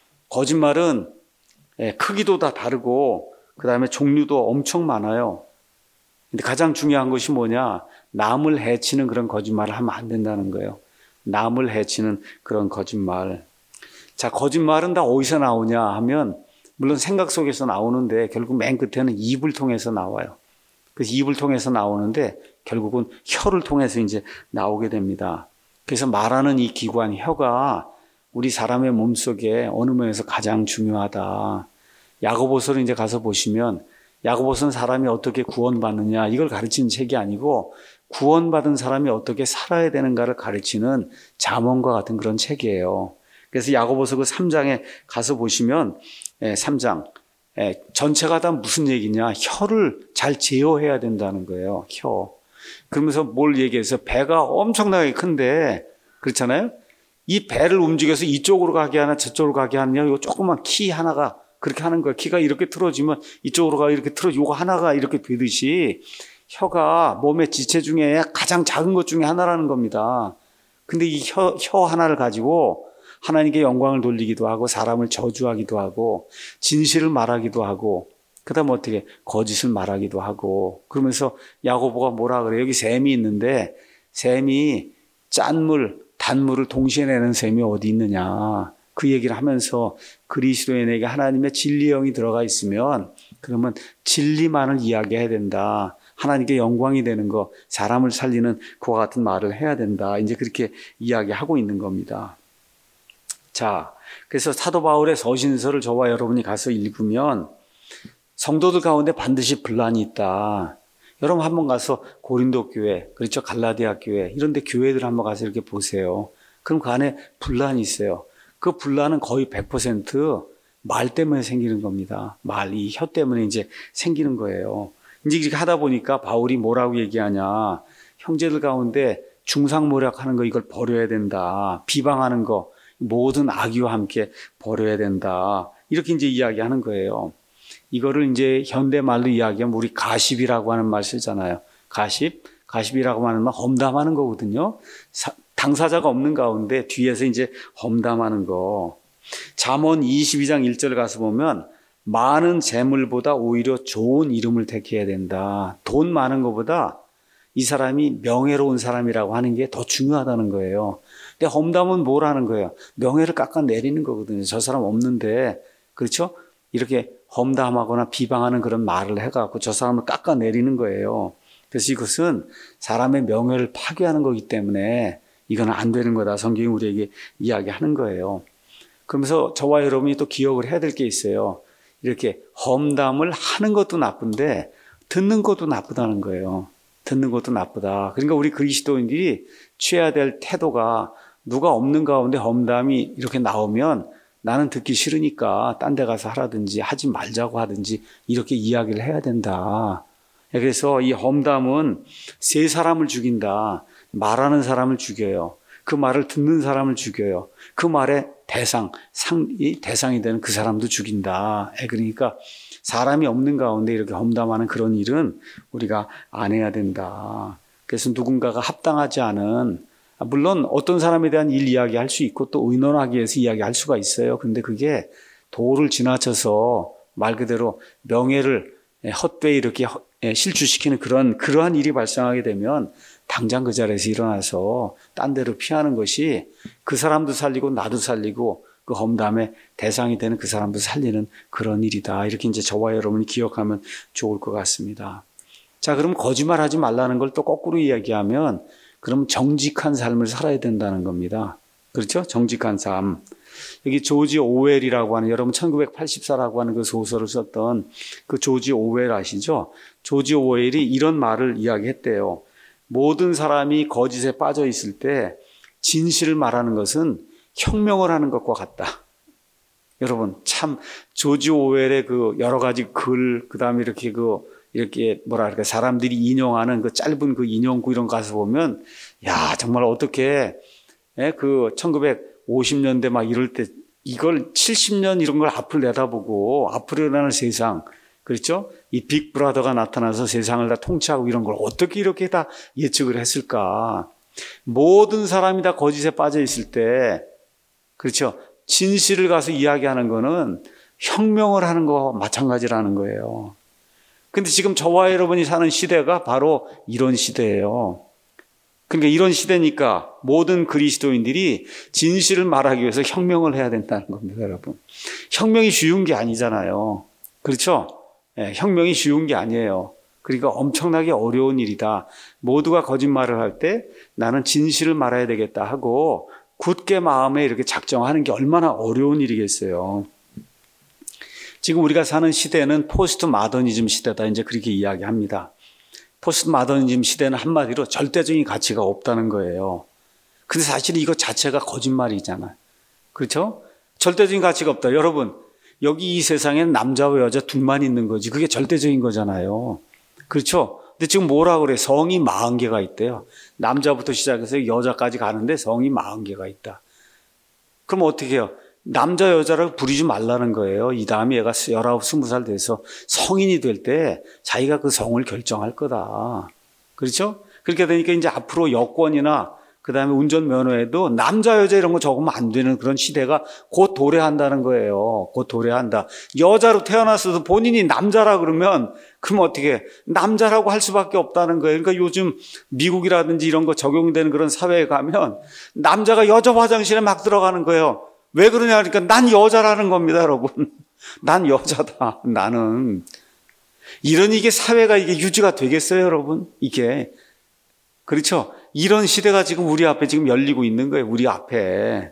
거짓말은 크기도 다 다르고 그 다음에 종류도 엄청 많아요. 근데 가장 중요한 것이 뭐냐? 남을 해치는 그런 거짓말을 하면 안 된다는 거예요. 남을 해치는 그런 거짓말. 자, 거짓말은 다 어디서 나오냐 하면 물론 생각 속에서 나오는데 결국 맨 끝에는 입을 통해서 나와요. 그래서 입을 통해서 나오는데 결국은 혀를 통해서 이제 나오게 됩니다. 그래서 말하는 이 기관 혀가 우리 사람의 몸속에 어느 면에서 가장 중요하다. 야고보서를 이제 가서 보시면 야고보서는 사람이 어떻게 구원받느냐 이걸 가르치는 책이 아니고 구원받은 사람이 어떻게 살아야 되는가를 가르치는 잠언과 같은 그런 책이에요. 그래서 야고보서 그 3장에 가서 보시면 3장 전체가 다 무슨 얘기냐? 혀를 잘 제어해야 된다는 거예요. 혀. 그러면서 뭘 얘기해서 배가 엄청나게 큰데 그렇잖아요. 이 배를 움직여서 이쪽으로 가게 하나 저쪽으로 가게 하느냐, 이거 조그만 키 하나가 그렇게 하는 거예요. 키가 이렇게 틀어지면 이쪽으로 가 이렇게 틀어지고, 이거 하나가 이렇게 되듯이 혀가 몸의 지체 중에 가장 작은 것 중에 하나라는 겁니다. 근데 이 혀 하나를 가지고 하나님께 영광을 돌리기도 하고, 사람을 저주하기도 하고, 진실을 말하기도 하고, 그 다음 어떻게 거짓을 말하기도 하고, 그러면서 야고보가 뭐라 그래요? 여기 샘이 있는데 샘이 짠물, 단물을 동시에 내는 샘이 어디 있느냐, 그 얘기를 하면서 그리스도인에게 하나님의 진리 영이 들어가 있으면 그러면 진리만을 이야기해야 된다. 하나님께 영광이 되는 거, 사람을 살리는 그와 같은 말을 해야 된다. 이제 그렇게 이야기하고 있는 겁니다. 자, 그래서 사도 바울의 서신서를 저와 여러분이 가서 읽으면 성도들 가운데 반드시 분란이 있다. 여러분 한번 가서 고린도 교회, 그렇죠? 갈라디아 교회, 이런 데 교회들 한번 가서 이렇게 보세요. 그럼 그 안에 분란이 있어요. 그 분란은 거의 100% 말 때문에 생기는 겁니다. 말, 이 혀 때문에 이제 생기는 거예요. 이제 이렇게 하다 보니까 바울이 뭐라고 얘기하냐. 형제들 가운데 중상모략하는 거, 이걸 버려야 된다. 비방하는 거, 모든 악의와 함께 버려야 된다. 이렇게 이제 이야기하는 거예요. 이거를 이제 현대말로 이야기하면 우리 가십이라고 하는 말 쓰잖아요. 가십이라고 하는 말 험담하는 거거든요. 당사자가 없는 가운데 뒤에서 이제 험담하는 거. 잠언 22장 1절 가서 보면 많은 재물보다 오히려 좋은 이름을 택해야 된다. 돈 많은 것보다 이 사람이 명예로운 사람이라고 하는 게 더 중요하다는 거예요. 근데 험담은 뭘 하는 거예요? 명예를 깎아내리는 거거든요. 저 사람 없는데, 그렇죠? 이렇게 험담하거나 비방하는 그런 말을 해갖고 저 사람을 깎아내리는 거예요. 그래서 이것은 사람의 명예를 파괴하는 거기 때문에 이건 안 되는 거다. 성경이 우리에게 이야기하는 거예요. 그러면서 저와 여러분이 또 기억을 해야 될 게 있어요. 이렇게 험담을 하는 것도 나쁜데 듣는 것도 나쁘다는 거예요. 듣는 것도 나쁘다. 그러니까 우리 그리스도인들이 취해야 될 태도가, 누가 없는 가운데 험담이 이렇게 나오면 나는 듣기 싫으니까 딴 데 가서 하라든지 하지 말자고 하든지 이렇게 이야기를 해야 된다. 그래서 이 험담은 세 사람을 죽인다. 말하는 사람을 죽여요. 그 말을 듣는 사람을 죽여요. 그 말의 대상이 되는 그 사람도 죽인다. 그러니까 사람이 없는 가운데 이렇게 험담하는 그런 일은 우리가 안 해야 된다. 그래서 누군가가 합당하지 않은, 물론 어떤 사람에 대한 일 이야기할 수 있고 또 의논하기 위해서 이야기할 수가 있어요. 근데 그게 도를 지나쳐서 말 그대로 명예를 헛되이 이렇게 실추시키는 그러한 일이 발생하게 되면 당장 그 자리에서 일어나서 딴 데로 피하는 것이 그 사람도 살리고 나도 살리고 그 험담의 대상이 되는 그 사람도 살리는 그런 일이다. 이렇게 이제 저와 여러분이 기억하면 좋을 것 같습니다. 자, 그럼 거짓말하지 말라는 걸 또 거꾸로 이야기하면 그럼 정직한 삶을 살아야 된다는 겁니다. 그렇죠? 정직한 삶. 여기 조지 오웰이라고 하는, 여러분 1984라고 하는 그 소설을 썼던 그 조지 오웰 아시죠? 조지 오웰이 이런 말을 이야기했대요. 모든 사람이 거짓에 빠져 있을 때 진실을 말하는 것은 혁명을 하는 것과 같다. 여러분, 참 조지 오웰의 그 여러 가지 글, 그다음에 이렇게 뭐랄까 사람들이 인용하는 그 짧은 그 인용구 이런 거 가서 보면, 야, 정말 어떻게 그 1950년대 막 이럴 때 이걸 70년 이런 걸 앞을 내다보고 앞으로 일어날 세상, 그렇죠? 이 빅브라더가 나타나서 세상을 다 통치하고 이런 걸 어떻게 이렇게 다 예측을 했을까? 모든 사람이 다 거짓에 빠져 있을 때, 그렇죠? 진실을 가서 이야기하는 거는 혁명을 하는 거와 마찬가지라는 거예요. 근데 지금 저와 여러분이 사는 시대가 바로 이런 시대예요. 그러니까 이런 시대니까 모든 그리스도인들이 진실을 말하기 위해서 혁명을 해야 된다는 겁니다, 여러분. 혁명이 쉬운 게 아니잖아요. 그렇죠? 혁명이 쉬운 게 아니에요. 그러니까 엄청나게 어려운 일이다. 모두가 거짓말을 할 때 나는 진실을 말해야 되겠다 하고 굳게 마음에 이렇게 작정하는 게 얼마나 어려운 일이겠어요. 지금 우리가 사는 시대는 포스트 마더니즘 시대다. 이제 그렇게 이야기합니다. 포스트 마더니즘 시대는 한마디로 절대적인 가치가 없다는 거예요. 근데 사실 이거 자체가 거짓말이잖아요. 그렇죠? 절대적인 가치가 없다. 여러분, 여기 이 세상에는 남자와 여자 둘만 있는 거지. 그게 절대적인 거잖아요. 그렇죠? 근데 지금 뭐라 그래? 성이 40개가 있대요. 남자부터 시작해서 여자까지 가는데 성이 40개가 있다. 그럼 어떻게 해요? 남자 여자라고 부르지 말라는 거예요. 이 다음에 얘가 19, 20살 돼서 성인이 될 때 자기가 그 성을 결정할 거다. 그렇죠? 그렇게 되니까 이제 앞으로 여권이나 그다음에 운전면허에도 남자 여자 이런 거 적으면 안 되는 그런 시대가 곧 도래한다는 거예요. 곧 도래한다. 여자로 태어났어도 본인이 남자라 그러면 그럼 어떻게 해? 남자라고 할 수밖에 없다는 거예요. 그러니까 요즘 미국이라든지 이런 거 적용되는 그런 사회에 가면 남자가 여자 화장실에 막 들어가는 거예요. 왜 그러냐 그러니까 난 여자라는 겁니다, 여러분. 난 여자다. 나는. 이게 사회가 이게 유지가 되겠어요, 여러분? 이게. 그렇죠? 이런 시대가 지금 우리 앞에 지금 열리고 있는 거예요. 우리 앞에.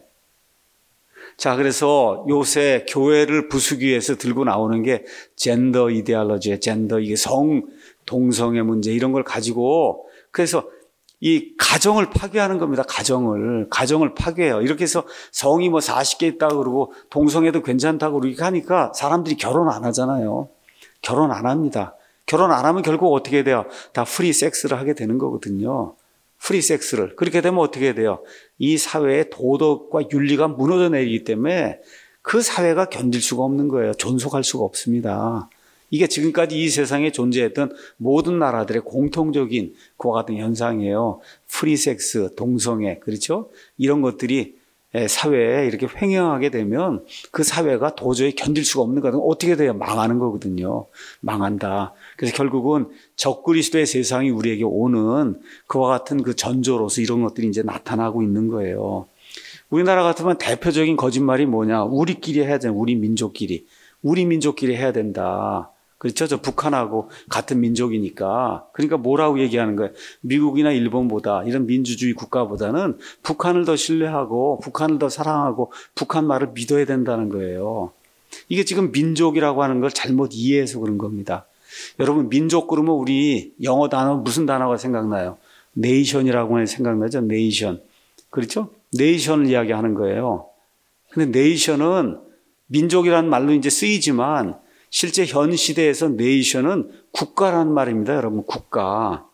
자, 그래서 요새 교회를 부수기 위해서 들고 나오는 게 젠더 이데올로지예요. 젠더, 이게 동성의 문제 이런 걸 가지고 그래서 이 가정을 파괴하는 겁니다. 가정을 파괴해요. 이렇게 해서 성이 뭐 40개 있다고 그러고 동성애도 괜찮다고 그렇게 하니까 사람들이 결혼 안 하잖아요. 결혼 안 합니다. 결혼 안 하면 결국 어떻게 돼요? 다 프리 섹스를 하게 되는 거거든요. 프리 섹스를. 그렇게 되면 어떻게 돼요? 이 사회의 도덕과 윤리가 무너져 내리기 때문에 그 사회가 견딜 수가 없는 거예요. 존속할 수가 없습니다. 이게 지금까지 이 세상에 존재했던 모든 나라들의 공통적인 그와 같은 현상이에요. 프리 섹스, 동성애, 그렇죠? 이런 것들이 사회에 이렇게 횡행하게 되면 그 사회가 도저히 견딜 수가 없는 거거든요. 어떻게 돼요? 망하는 거거든요. 망한다. 그래서 결국은 적그리스도의 세상이 우리에게 오는 그와 같은 그 전조로서 이런 것들이 이제 나타나고 있는 거예요. 우리나라 같으면 대표적인 거짓말이 뭐냐? 우리끼리 해야 되는 우리 민족끼리 해야 된다. 그렇죠? 저 북한하고 같은 민족이니까. 그러니까 뭐라고 얘기하는 거예요? 미국이나 일본보다 이런 민주주의 국가보다는 북한을 더 신뢰하고 북한을 더 사랑하고 북한 말을 믿어야 된다는 거예요. 이게 지금 민족이라고 하는 걸 잘못 이해해서 그런 겁니다. 여러분 민족 그러면 우리 영어 단어 무슨 단어가 생각나요? 네이션이라고 생각나죠? 네이션. 그렇죠? 네이션을 이야기하는 거예요. 근데 네이션은 민족이라는 말로 이제 쓰이지만 실제 현 시대에서 네이션은 국가라는 말입니다. 여러분 국가.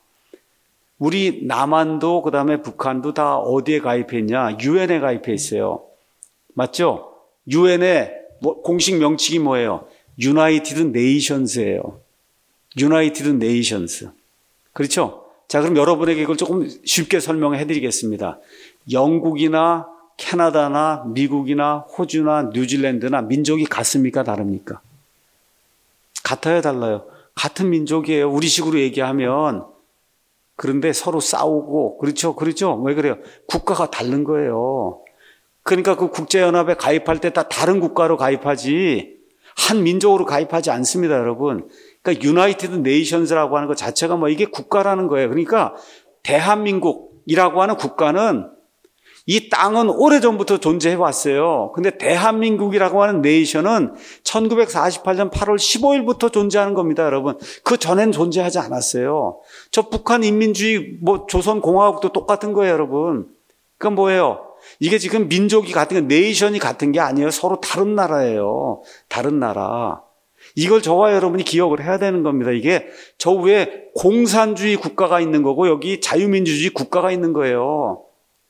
우리 남한도 그다음에 북한도 다 어디에 가입해 있냐? 유엔에 가입해 있어요. 맞죠? 유엔의 공식 명칭이 뭐예요? 유나이티드 네이션스예요. 유나이티드 네이션스. 그렇죠? 자, 그럼 여러분에게 이걸 조금 쉽게 설명해 드리겠습니다. 영국이나 캐나다나 미국이나 호주나 뉴질랜드나 민족이 같습니까? 다릅니까? 같아요, 달라요? 같은 민족이에요. 우리식으로 얘기하면. 그런데 서로 싸우고, 그렇죠? 왜 그래요? 국가가 다른 거예요. 그러니까 그 국제연합에 가입할 때 다 다른 국가로 가입하지, 한 민족으로 가입하지 않습니다, 여러분. 그러니까 유나이티드 네이션스라고 하는 것 자체가 뭐 이게 국가라는 거예요. 그러니까 대한민국이라고 하는 국가는 이 땅은 오래전부터 존재해 왔어요. 근데 대한민국이라고 하는 네이션은 1948년 8월 15일부터 존재하는 겁니다, 여러분. 그 전엔 존재하지 않았어요. 저 북한 인민주의 조선공화국도 똑같은 거예요, 여러분. 그러니까 뭐예요? 이게 지금 민족이 같은 게 네이션이 같은 게 아니에요. 서로 다른 나라예요. 다른 나라. 이걸 저와 여러분이 기억을 해야 되는 겁니다. 이게 저 위에 공산주의 국가가 있는 거고 여기 자유민주주의 국가가 있는 거예요.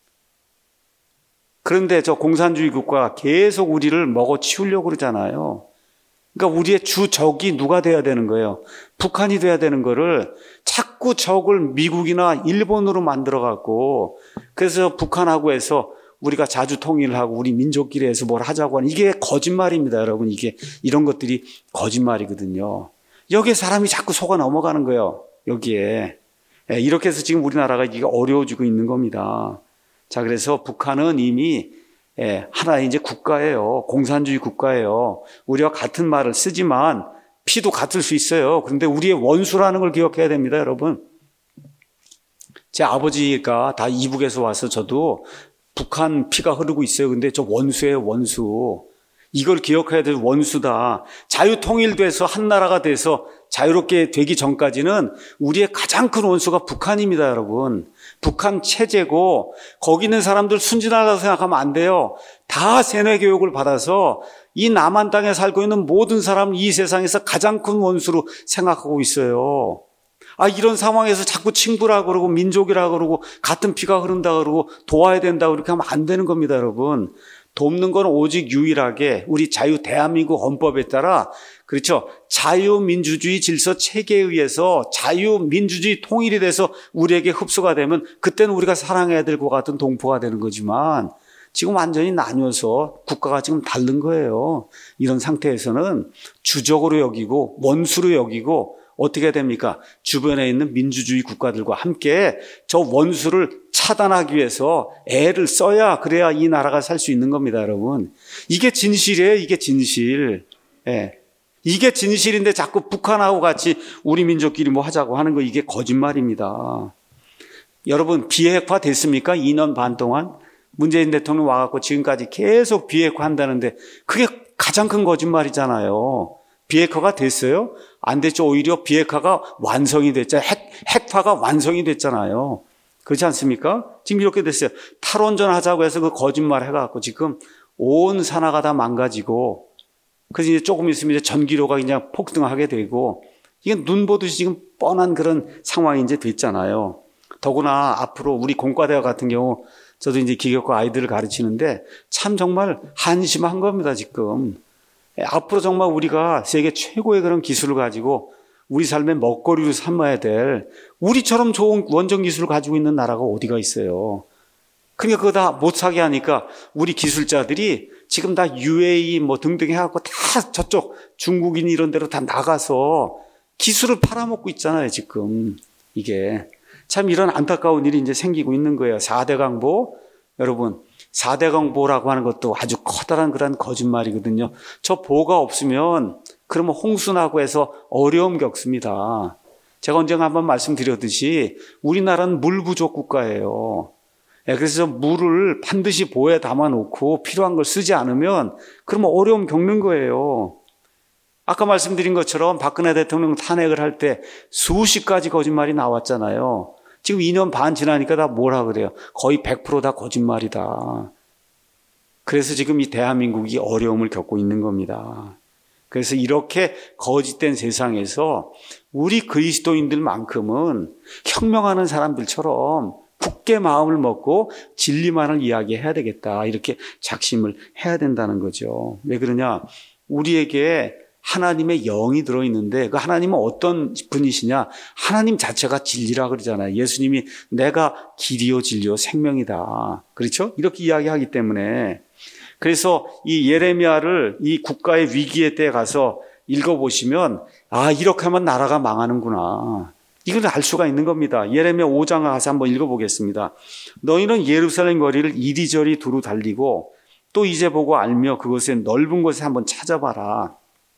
그런데 저 공산주의 국가가 계속 우리를 먹어치우려고 그러잖아요. 그러니까 우리의 주 적이 누가 돼야 되는 거예요? 북한이 돼야 되는 거를 자꾸 적을 미국이나 일본으로 만들어갖고 그래서 북한하고 해서 우리가 자주 통일하고 우리 민족끼리 해서 뭘 하자고 하는 이게 거짓말입니다, 여러분. 이게 이런 것들이 거짓말이거든요. 여기에 사람이 자꾸 속아 넘어가는 거예요. 여기에. 이렇게 해서 지금 우리나라가 이게 어려워지고 있는 겁니다. 자, 그래서 북한은 이미 하나의 이제 국가예요. 공산주의 국가예요. 우리와 같은 말을 쓰지만 피도 같을 수 있어요. 그런데 우리의 원수라는 걸 기억해야 됩니다, 여러분. 제 아버지가 다 이북에서 와서 저도 북한 피가 흐르고 있어요. 근데 저 원수예요, 원수. 이걸 기억해야 될 원수다. 자유통일돼서 한 나라가 돼서 자유롭게 되기 전까지는 우리의 가장 큰 원수가 북한입니다, 여러분. 북한 체제고 거기 있는 사람들 순진하다고 생각하면 안 돼요. 다 세뇌 교육을 받아서 이 남한 땅에 살고 있는 모든 사람은 이 세상에서 가장 큰 원수로 생각하고 있어요. 이런 상황에서 자꾸 친구라 그러고 민족이라 그러고 같은 피가 흐른다 그러고 도와야 된다 그렇게 하면 안 되는 겁니다, 여러분. 돕는 건 오직 유일하게 우리 대한민국 헌법에 따라, 그렇죠, 자유민주주의 질서 체계에 의해서 자유민주주의 통일이 돼서 우리에게 흡수가 되면 그때는 우리가 사랑해야 될 것 같은 동포가 되는 거지만, 지금 완전히 나뉘어서 국가가 지금 다른 거예요. 이런 상태에서는 주적으로 여기고 원수로 여기고 어떻게 됩니까? 주변에 있는 민주주의 국가들과 함께 저 원수를 차단하기 위해서 애를 써야, 그래야 이 나라가 살 수 있는 겁니다, 여러분. 이게 진실이에요, 이게 진실. 예. 이게 진실인데 자꾸 북한하고 같이 우리 민족끼리 뭐 하자고 하는 거, 이게 거짓말입니다. 여러분, 비핵화 됐습니까? 2년 반 동안? 문재인 대통령 와갖고 지금까지 계속 비핵화 한다는데 그게 가장 큰 거짓말이잖아요. 비핵화가 됐어요? 안 됐죠. 오히려 비핵화가 완성이 됐잖아요. 핵화가 완성이 됐잖아요. 그렇지 않습니까? 지금 이렇게 됐어요. 탈원전 하자고 해서 그 거짓말 해갖고 지금 온 산하가 다 망가지고, 그래서 이제 조금 있으면 이제 전기료가 그냥 폭등하게 되고, 이게 눈 보듯이 지금 뻔한 그런 상황이 이제 됐잖아요. 더구나 앞으로 우리 공과대학 같은 경우, 저도 이제 기계과 아이들을 가르치는데 참 정말 한심한 겁니다, 지금. 앞으로 정말 우리가 세계 최고의 그런 기술을 가지고 우리 삶의 먹거리로 삼아야 될, 우리처럼 좋은 원전 기술을 가지고 있는 나라가 어디가 있어요. 그러니까 그거 다 못 사게 하니까 우리 기술자들이 지금 다 UAE 뭐 등등 해갖고 다 저쪽 중국인 이런 데로 다 나가서 기술을 팔아먹고 있잖아요, 지금. 이게 참 이런 안타까운 일이 이제 생기고 있는 거예요. 4대 강보, 여러분, 4대 강보라고 하는 것도 아주 커다란 그런 거짓말이거든요. 저 보가 없으면 그러면 홍수나고 해서 어려움 겪습니다. 제가 언젠가 한번 말씀드렸듯이 우리나라는 물 부족 국가예요. 그래서 물을 반드시 보에 담아놓고 필요한 걸 쓰지 않으면 그러면 어려움 겪는 거예요. 아까 말씀드린 것처럼 박근혜 대통령 탄핵을 할 때 수십 가지 거짓말이 나왔잖아요. 지금 2년 반 지나니까 다 뭐라 그래요? 거의 100% 다 거짓말이다. 그래서 지금 이 대한민국이 어려움을 겪고 있는 겁니다. 그래서 이렇게 거짓된 세상에서 우리 그리스도인들만큼은 혁명하는 사람들처럼 굳게 마음을 먹고 진리만을 이야기해야 되겠다, 이렇게 작심을 해야 된다는 거죠. 왜 그러냐? 우리에게 하나님의 영이 들어있는데 그 하나님은 어떤 분이시냐? 하나님 자체가 진리라 그러잖아요. 예수님이 내가 길이요 진리요 생명이다, 그렇죠? 이렇게 이야기하기 때문에, 그래서 이 예레미야를 이 국가의 위기의 때에 가서 읽어보시면 아, 이렇게 하면 나라가 망하는구나, 이걸 알 수가 있는 겁니다. 예레미야 5장 가서 한번 읽어보겠습니다. 너희는 예루살렘 거리를 이리저리 두루 달리고 또 이제 보고 알며 그것의 넓은 곳에 한번 찾아봐라.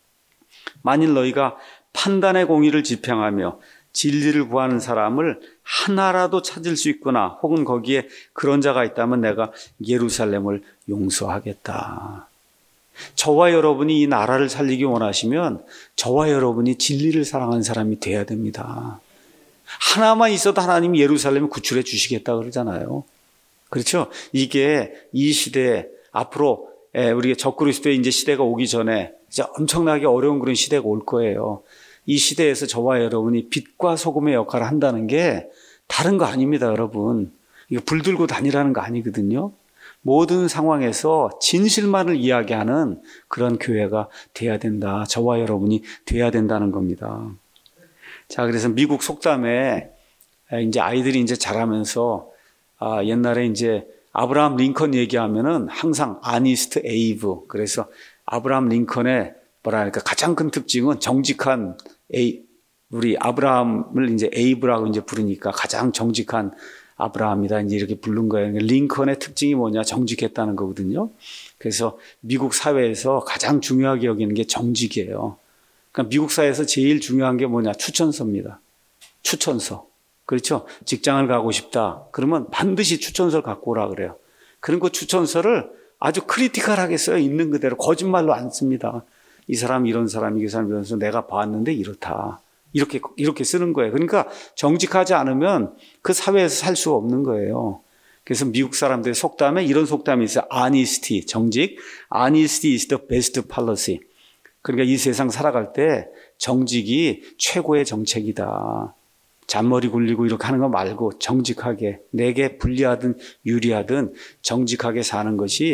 만일 너희가 판단의 공의를 지평하며 진리를 구하는 사람을 하나라도 찾을 수 있거나 혹은 거기에 그런 자가 있다면 내가 예루살렘을 용서하겠다. 저와 여러분이 이 나라를 살리기 원하시면 저와 여러분이 진리를 사랑하는 사람이 돼야 됩니다. 하나만 있어도 하나님이 예루살렘을 구출해 주시겠다 그러잖아요. 그렇죠? 이게 이 시대에 앞으로 우리가 적그리스도의 이제 시대가 오기 전에 이제 엄청나게 어려운 그런 시대가 올 거예요. 이 시대에서 저와 여러분이 빛과 소금의 역할을 한다는 게 다른 거 아닙니다, 여러분. 이거 불 들고 다니라는 거 아니거든요. 모든 상황에서 진실만을 이야기하는 그런 교회가 돼야 된다. 저와 여러분이 돼야 된다는 겁니다. 자, 그래서 미국 속담에 이제 아이들이 이제 자라면서 옛날에 이제 아브라함 링컨 얘기하면은 항상 아니스트 에이브. 그래서 아브라함 링컨의 뭐랄까 가장 큰 특징은 정직한 우리 아브라함을 이제 에이브라고 이제 부르니까 가장 정직한 아브라함이다 이제 이렇게 부른 거예요. 링컨의 특징이 뭐냐? 정직했다는 거거든요. 그래서 미국 사회에서 가장 중요하게 여기는 게 정직이에요. 그러니까 미국 사회에서 제일 중요한 게 뭐냐? 추천서입니다. 추천서. 그렇죠? 직장을 가고 싶다. 그러면 반드시 추천서를 갖고 오라 그래요. 그런 그 추천서를 아주 크리티컬하게 써요. 있는 그대로. 거짓말로 안 씁니다. 이 사람 이런 사람이, 이 사람 이런 사람, 내가 봤는데 이렇다. 이렇게 쓰는 거예요. 그러니까 정직하지 않으면 그 사회에서 살 수가 없는 거예요. 그래서 미국 사람들의 속담에 이런 속담이 있어요. honesty, 정직. honesty is the best policy. 그러니까 이 세상 살아갈 때 정직이 최고의 정책이다. 잔머리 굴리고 이렇게 하는 거 말고 정직하게, 내게 불리하든 유리하든 정직하게 사는 것이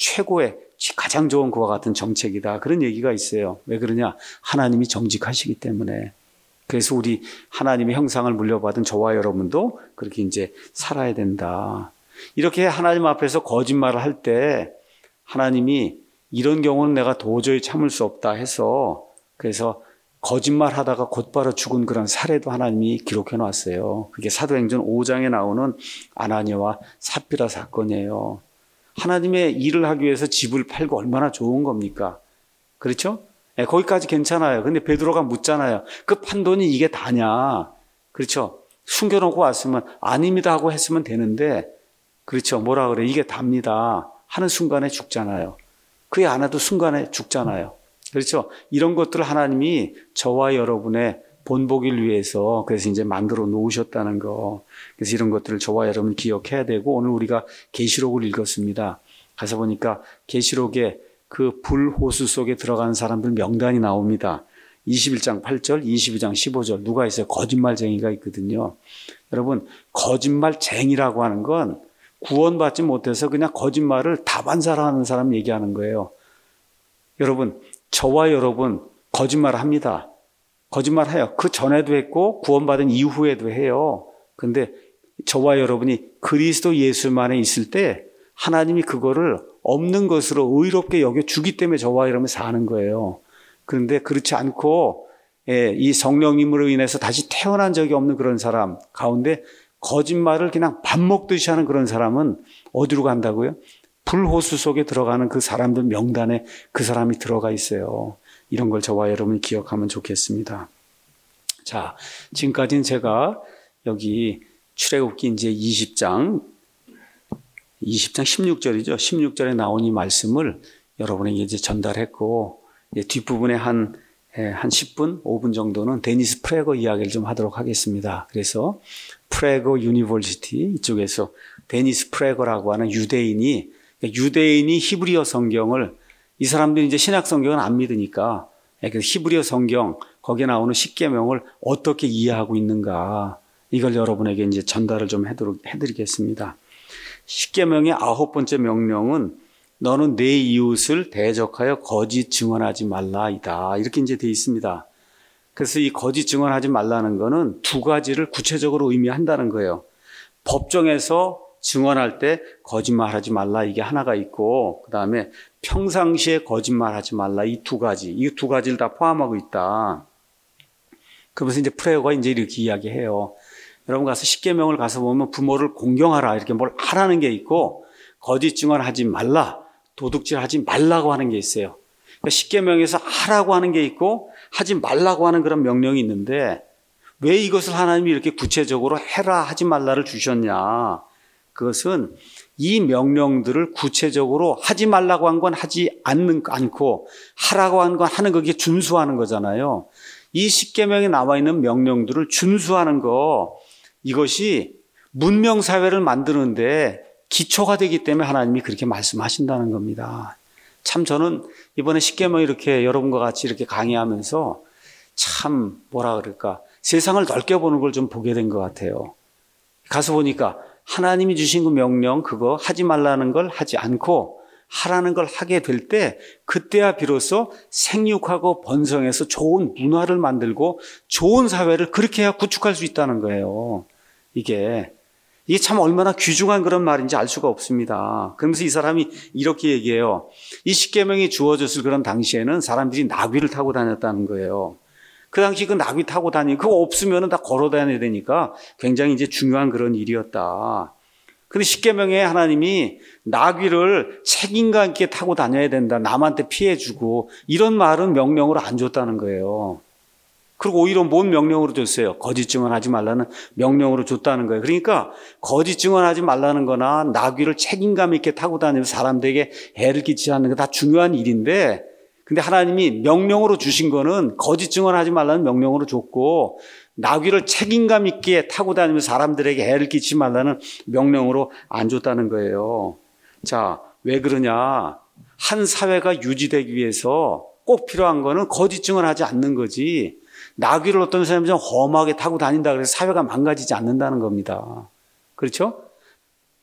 최고의 가장 좋은 그와 같은 정책이다. 그런 얘기가 있어요. 왜 그러냐? 하나님이 정직하시기 때문에. 그래서 우리 하나님의 형상을 물려받은 저와 여러분도 그렇게 이제 살아야 된다. 이렇게 하나님 앞에서 거짓말을 할 때 하나님이 이런 경우는 내가 도저히 참을 수 없다 해서 그래서 거짓말 하다가 곧바로 죽은 그런 사례도 하나님이 기록해 놨어요. 그게 사도행전 5장에 나오는 아나니아와 삽비라 사건이에요. 하나님의 일을 하기 위해서 집을 팔고 얼마나 좋은 겁니까? 그렇죠? 네, 거기까지 괜찮아요. 근데 베드로가 묻잖아요. 그 판 돈이 이게 다냐? 그렇죠? 숨겨놓고 왔으면 아닙니다 하고 했으면 되는데 그렇죠? 뭐라 그래? 이게 답니다 하는 순간에 죽잖아요. 그게 안 해도 순간에 죽잖아요. 그렇죠? 이런 것들을 하나님이 저와 여러분의 본보기를 위해서 그래서 이제 만들어 놓으셨다는 거. 그래서 이런 것들을 저와 여러분 기억해야 되고 오늘 우리가 계시록을 읽었습니다. 가서 보니까 계시록에 그 불호수 속에 들어가는 사람들 명단이 나옵니다. 21장 8절, 22장 15절 누가 있어요? 거짓말쟁이가 있거든요. 여러분 거짓말쟁이라고 하는 건 구원받지 못해서 그냥 거짓말을 다반사로 하는 사람 얘기하는 거예요. 여러분 저와 여러분 거짓말 합니다. 거짓말 해요. 그 전에도 했고 구원받은 이후에도 해요. 근데 저와 여러분이 그리스도 예수만에 있을 때 하나님이 그거를 없는 것으로 의롭게 여겨주기 때문에 저와 여러분이 사는 거예요. 그런데 그렇지 않고 이 성령님으로 인해서 다시 태어난 적이 없는 그런 사람 가운데 거짓말을 그냥 밥 먹듯이 하는 그런 사람은 어디로 간다고요? 불호수 속에 들어가는 그 사람들 명단에 그 사람이 들어가 있어요. 이런 걸 저와 여러분이 기억하면 좋겠습니다. 자, 지금까지는 제가 여기 출애굽기 이제 20장 16절이죠. 16절에 나온 이 말씀을 여러분에게 이제 전달했고 이제 뒷부분에 한 10분, 5분 정도는 데니스 프레거 이야기를 좀 하도록 하겠습니다. 그래서 프레거 유니버시티 이쪽에서 데니스 프레거라고 하는 유대인이 히브리어 성경을 이 사람들이 이제 신약 성경은 안 믿으니까 그래서 히브리어 성경 거기에 나오는 십계명을 어떻게 이해하고 있는가 이걸 여러분에게 이제 전달을 좀 해드리겠습니다. 십계명의 9번째 명령은 너는 내 이웃을 대적하여 거짓 증언하지 말라이다. 이렇게 이제 돼 있습니다. 그래서 이 거짓 증언하지 말라는 거는 두 가지를 구체적으로 의미한다는 거예요. 법정에서 증언할 때 거짓말하지 말라 이게 하나가 있고 그다음에 평상시에 거짓말하지 말라 이 두 가지를 다 포함하고 있다. 그러면서 이제 프레어가 이제 이렇게 이야기해요. 여러분 가서 십계명을 가서 보면 부모를 공경하라 이렇게 뭘 하라는 게 있고 거짓 증언하지 말라, 도둑질하지 말라고 하는 게 있어요. 그러니까 십계명에서 하라고 하는 게 있고 하지 말라고 하는 그런 명령이 있는데 왜 이것을 하나님이 이렇게 구체적으로 해라 하지 말라를 주셨냐? 그것은 이 명령들을 구체적으로 하지 말라고 한 건 하지 않고 하라고 한 건 하는 거기에 준수하는 거잖아요. 이 십계명에 나와 있는 명령들을 준수하는 거 이것이 문명사회를 만드는데 기초가 되기 때문에 하나님이 그렇게 말씀하신다는 겁니다. 참 저는 이번에 십계명 이렇게 여러분과 같이 이렇게 강의하면서 참 뭐라 그럴까 세상을 넓게 보는 걸 좀 보게 된 것 같아요. 가서 보니까 하나님이 주신 그 명령 그거 하지 말라는 걸 하지 않고 하라는 걸 하게 될 때 그때야 비로소 생육하고 번성해서 좋은 문화를 만들고 좋은 사회를 그렇게 해야 구축할 수 있다는 거예요. 이게 참 얼마나 귀중한 그런 말인지 알 수가 없습니다. 그러면서 이 사람이 이렇게 얘기해요. 이 십계명이 주어졌을 그런 당시에는 사람들이 나귀를 타고 다녔다는 거예요. 그 당시 그 나귀 타고 다니고 그거 없으면 다 걸어 다녀야 되니까 굉장히 이제 중요한 그런 일이었다. 근데 십계명에 하나님이 나귀를 책임감 있게 타고 다녀야 된다. 남한테 피해주고 이런 말은 명령으로 안 줬다는 거예요. 그리고 오히려 뭔 명령으로 줬어요? 거짓 증언하지 말라는 명령으로 줬다는 거예요. 그러니까 거짓 증언하지 말라는 거나 나귀를 책임감 있게 타고 다니면서 사람들에게 해를 끼치지 않는 거 다 중요한 일인데 근데 하나님이 명령으로 주신 거는 거짓 증언하지 말라는 명령으로 줬고 나귀를 책임감 있게 타고 다니면서 사람들에게 해를 끼치지 말라는 명령으로 안 줬다는 거예요. 자, 왜 그러냐? 한 사회가 유지되기 위해서 꼭 필요한 거는 거짓 증언하지 않는 거지. 나귀를 어떤 사람이 좀 험하게 타고 다닌다 그래서 사회가 망가지지 않는다는 겁니다. 그렇죠?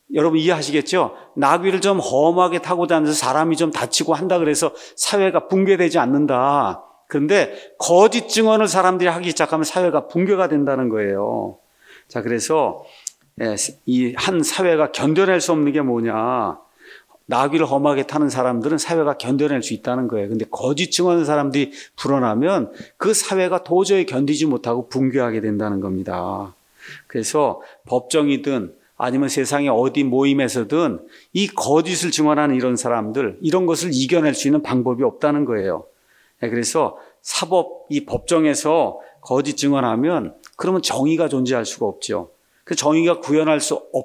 여러분 이해하시겠죠? 나귀를 좀 험하게 타고 다니면서 사람이 좀 다치고 한다 그래서 사회가 붕괴되지 않는다. 그런데 거짓 증언을 사람들이 하기 시작하면 사회가 붕괴가 된다는 거예요. 자, 그래서 이 한 사회가 견뎌낼 수 없는 게 뭐냐? 나귀를 험하게 타는 사람들은 사회가 견뎌낼 수 있다는 거예요. 근데 거짓 증언하는 사람들이 불어나면 그 사회가 도저히 견디지 못하고 붕괴하게 된다는 겁니다. 그래서 법정이든 아니면 세상의 어디 모임에서든 이 거짓을 증언하는 이런 사람들, 이런 것을 이겨낼 수 있는 방법이 없다는 거예요. 그래서 사법, 이 법정에서 거짓 증언하면 그러면 정의가 존재할 수가 없죠. 그 정의를 구현할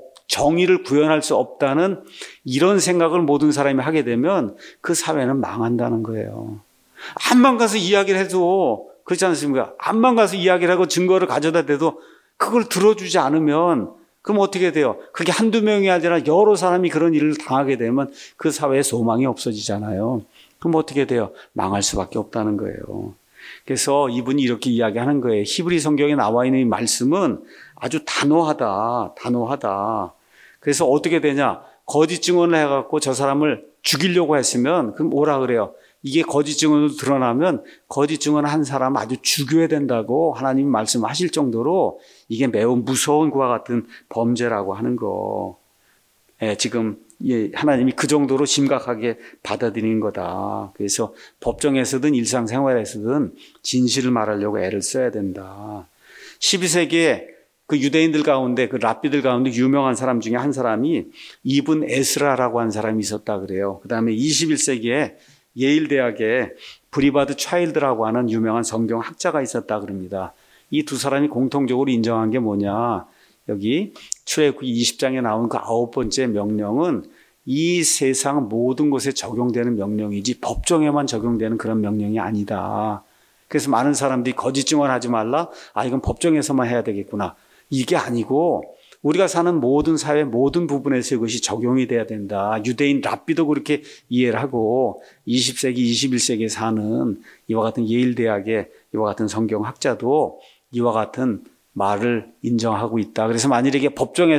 수 없다는 이런 생각을 모든 사람이 하게 되면 그 사회는 망한다는 거예요. 암만 가서 이야기를 해도 그렇지 않습니까? 암만 가서 이야기를 하고 증거를 가져다 대도 그걸 들어주지 않으면 그럼 어떻게 돼요? 그게 한두 명이 아니라 여러 사람이 그런 일을 당하게 되면 그 사회에 소망이 없어지잖아요. 그럼 어떻게 돼요? 망할 수밖에 없다는 거예요. 그래서 이분이 이렇게 이야기하는 거예요. 히브리 성경에 나와 있는 이 말씀은 아주 단호하다. 그래서 어떻게 되냐? 거짓 증언을 해갖고 저 사람을 죽이려고 했으면 그럼 뭐라 그래요? 이게 거짓 증언으로 드러나면 거짓 증언한 사람 아주 죽여야 된다고 하나님이 말씀하실 정도로 이게 매우 무서운 그와 같은 범죄라고 하는 거. 지금 하나님이 그 정도로 심각하게 받아들이는 거다. 그래서 법정에서든 일상생활에서든 진실을 말하려고 애를 써야 된다. 12세기에 그 유대인들 가운데 그 랍비들 가운데 유명한 사람 중에 한 사람이 이븐 에스라라고 한 사람이 있었다 그래요. 그 다음에 21세기에 예일 대학에 브리바드 차일드라고 하는 유명한 성경 학자가 있었다 그럽니다. 이 두 사람이 공통적으로 인정한 게 뭐냐? 여기 출애굽기 20장에 나온 그 9번째 명령은 이 세상 모든 곳에 적용되는 명령이지 법정에만 적용되는 그런 명령이 아니다. 그래서 많은 사람들이 거짓 증언하지 말라. 이건 법정에서만 해야 되겠구나. 이게 아니고 우리가 사는 모든 사회 모든 부분에서 이것이 적용이 돼야 된다. 유대인 랍비도 그렇게 이해를 하고 20세기, 21세기에 사는 이와 같은 예일 대학의 이와 같은 성경학자도 이와 같은 말을 인정하고 있다. 그래서 만일에 이게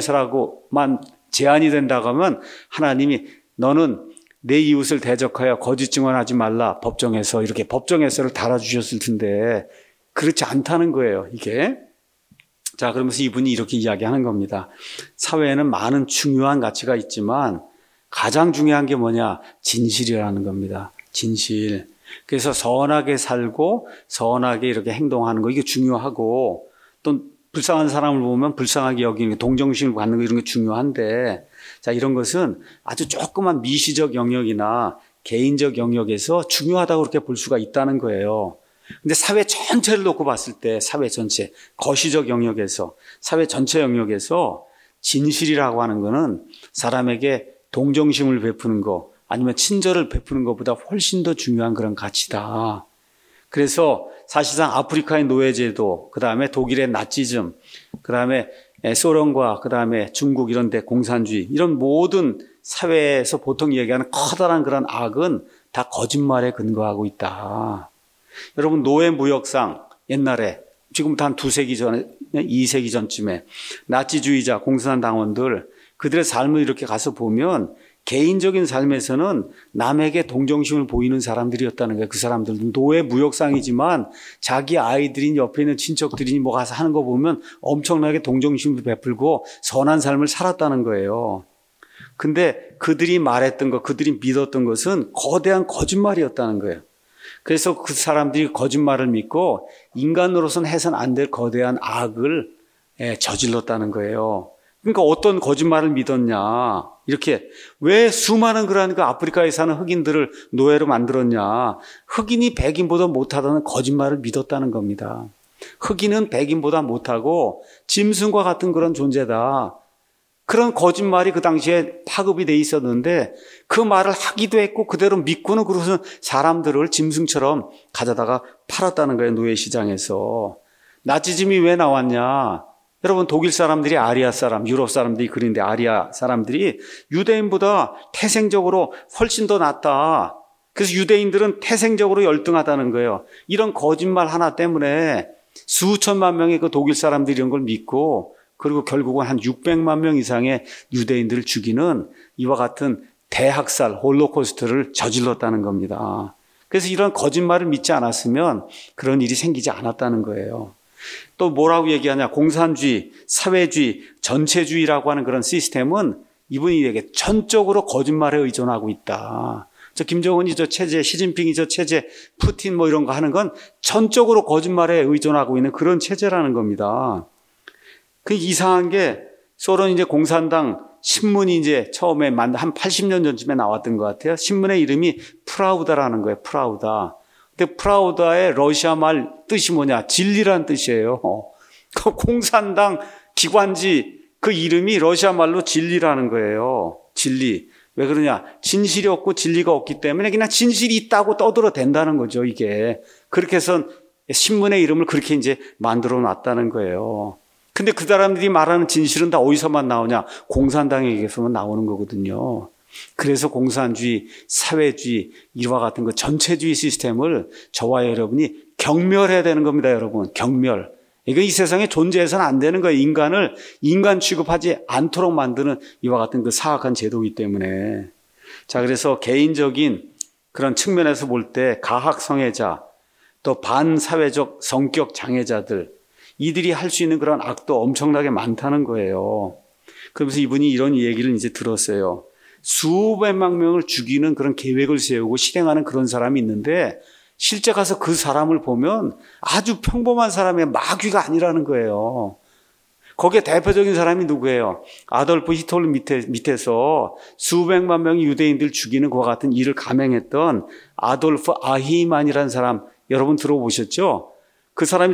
법정에서라고만 제한이 된다고 하면 하나님이 너는 내 이웃을 대적하여 거짓 증언하지 말라. 법정에서 이렇게 법정에서를 달아주셨을 텐데 그렇지 않다는 거예요. 이게. 자, 그러면서 이분이 이렇게 이야기하는 겁니다. 사회에는 많은 중요한 가치가 있지만 가장 중요한 게 뭐냐? 진실이라는 겁니다. 진실. 그래서 선하게 살고 선하게 이렇게 행동하는 거 이게 중요하고 또 불쌍한 사람을 보면 불쌍하게 여기는 게 동정심을 갖는 거 이런 게 중요한데 자, 이런 것은 아주 조그만 미시적 영역이나 개인적 영역에서 중요하다고 그렇게 볼 수가 있다는 거예요. 근데 사회 전체를 놓고 봤을 때 사회 전체, 거시적 영역에서 사회 전체 영역에서 진실이라고 하는 거는 사람에게 동정심을 베푸는 거 아니면 친절을 베푸는 것보다 훨씬 더 중요한 그런 가치다. 그래서 사실상 아프리카의 노예제도, 그 다음에 독일의 나치즘, 그 다음에 소련과 그 다음에 중국 이런 데 공산주의 이런 모든 사회에서 보통 얘기하는 커다란 그런 악은 다 거짓말에 근거하고 있다. 여러분 노예 무역상 옛날에 지금부터 한 2세기 전에 2세기 전쯤에 나치주의자 공산당 당원들 그들의 삶을 이렇게 가서 보면 개인적인 삶에서는 남에게 동정심을 보이는 사람들이었다는 거예요. 그 사람들도 노예 무역상이지만 자기 아이들인 옆에 있는 친척들이 뭐 가서 하는 거 보면 엄청나게 동정심을 베풀고 선한 삶을 살았다는 거예요. 근데 그들이 말했던 것, 그들이 믿었던 것은 거대한 거짓말이었다는 거예요. 그래서 그 사람들이 거짓말을 믿고 인간으로서는 해서는 안 될 거대한 악을 저질렀다는 거예요. 그러니까 어떤 거짓말을 믿었냐. 이렇게 왜 수많은 그런 그 아프리카에 사는 흑인들을 노예로 만들었냐. 흑인이 백인보다 못하다는 거짓말을 믿었다는 겁니다. 흑인은 백인보다 못하고 짐승과 같은 그런 존재다. 그런 거짓말이 그 당시에 파급이 돼 있었는데 그 말을 하기도 했고 그대로 믿고는 그러고서 사람들을 짐승처럼 가져다가 팔았다는 거예요. 노예시장에서. 나치즘이 왜 나왔냐. 여러분 독일 사람들이 아리아 사람, 유럽 사람들이 그런데 아리아 사람들이 유대인보다 태생적으로 훨씬 더 낫다. 그래서 유대인들은 태생적으로 열등하다는 거예요. 이런 거짓말 하나 때문에 수천만 명의 그 독일 사람들이 이런 걸 믿고 그리고 결국은 한 600만 명 이상의 유대인들을 죽이는 이와 같은 대학살, 홀로코스트를 저질렀다는 겁니다. 그래서 이런 거짓말을 믿지 않았으면 그런 일이 생기지 않았다는 거예요. 또 뭐라고 얘기하냐? 공산주의, 사회주의, 전체주의라고 하는 그런 시스템은 이분이 얘기해 전적으로 거짓말에 의존하고 있다. 저 김정은이 저 체제, 시진핑이 저 체제, 푸틴 뭐 이런 거 하는 건 전적으로 거짓말에 의존하고 있는 그런 체제라는 겁니다. 그 이상한 게 소련 이제 공산당 신문이 이제 처음에 한 80년 전쯤에 나왔던 것 같아요. 신문의 이름이 프라우다라는 거예요. 프라우다. 근데 프라우다의 러시아 말 뜻이 뭐냐? 진리란 뜻이에요. 그 공산당 기관지 그 이름이 러시아 말로 진리라는 거예요. 진리. 왜 그러냐? 진실이 없고 진리가 없기 때문에 그냥 진실이 있다고 떠들어 댄다는 거죠, 이게. 그렇게 해서 신문의 이름을 그렇게 이제 만들어 놨다는 거예요. 근데 그 사람들이 말하는 진실은 다 어디서만 나오냐? 공산당에게서만 나오는 거거든요. 그래서 공산주의, 사회주의, 이와 같은 그 전체주의 시스템을 저와 여러분이 경멸해야 되는 겁니다, 여러분. 경멸. 이거 이 세상에 존재해서는 안 되는 거예요. 인간을 인간 취급하지 않도록 만드는 이와 같은 그 사악한 제도이기 때문에. 자, 그래서 개인적인 그런 측면에서 볼 때 가학성애자, 또 반사회적 성격 장애자들, 이들이 할 수 있는 그런 악도 엄청나게 많다는 거예요. 그러면서 이분이 이런 얘기를 이제 들었어요. 수백만 명을 죽이는 그런 계획을 세우고 실행하는 그런 사람이 있는데 실제 가서 그 사람을 보면 아주 평범한 사람의 마귀가 아니라는 거예요. 거기에 대표적인 사람이 누구예요? 아돌프 히틀러 밑에서 수백만 명의 유대인들 죽이는 그와 같은 일을 감행했던 아돌프 아히만이라는 사람 여러분 들어보셨죠? 그 사람이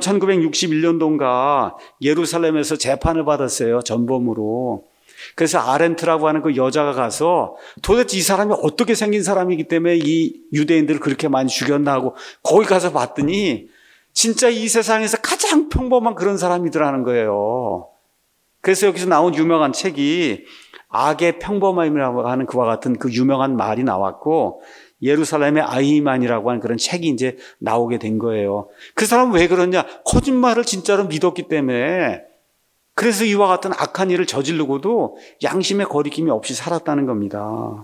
1961년도인가 예루살렘에서 재판을 받았어요. 전범으로. 그래서 아렌트라고 하는 그 여자가 가서 도대체 이 사람이 어떻게 생긴 사람이기 때문에 이 유대인들을 그렇게 많이 죽였나 하고 거기 가서 봤더니 진짜 이 세상에서 가장 평범한 그런 사람이더라는 거예요. 그래서 여기서 나온 유명한 책이 악의 평범함이라고 하는 그와 같은 그 유명한 말이 나왔고 예루살렘의 아히만이라고 하는 그런 책이 이제 나오게 된 거예요. 그 사람은 왜 그러냐? 거짓말을 진짜로 믿었기 때문에 그래서 이와 같은 악한 일을 저지르고도 양심의 거리낌이 없이 살았다는 겁니다.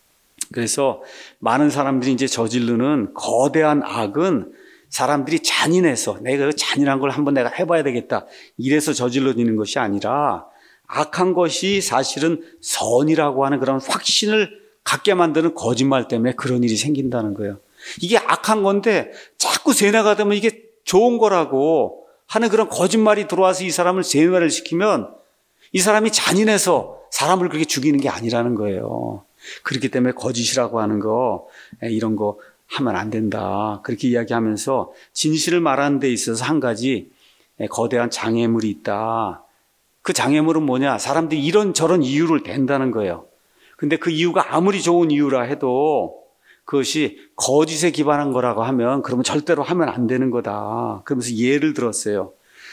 그래서 많은 사람들이 이제 저지르는 거대한 악은 사람들이 잔인해서 내가 그 잔인한 걸 한번 내가 해봐야 되겠다 이래서 저질러지는 것이 아니라 악한 것이 사실은 선이라고 하는 그런 확신을 갖게 만드는 거짓말 때문에 그런 일이 생긴다는 거예요. 이게 악한 건데 자꾸 세뇌가 되면 이게 좋은 거라고 하는 그런 거짓말이 들어와서 이 사람을 세뇌를 시키면 이 사람이 잔인해서 사람을 그렇게 죽이는 게 아니라는 거예요. 그렇기 때문에 거짓이라고 하는 거 이런 거 하면 안 된다. 그렇게 이야기하면서 진실을 말하는 데 있어서 한 가지 거대한 장애물이 있다. 그 장애물은 뭐냐? 사람들이 이런저런 이유를 댄다는 거예요. 근데 그 이유가 아무리 좋은 이유라 해도 그것이 거짓에 기반한 거라고 하면 그러면 절대로 하면 안 되는 거다. 그러면서 예를 들었어요.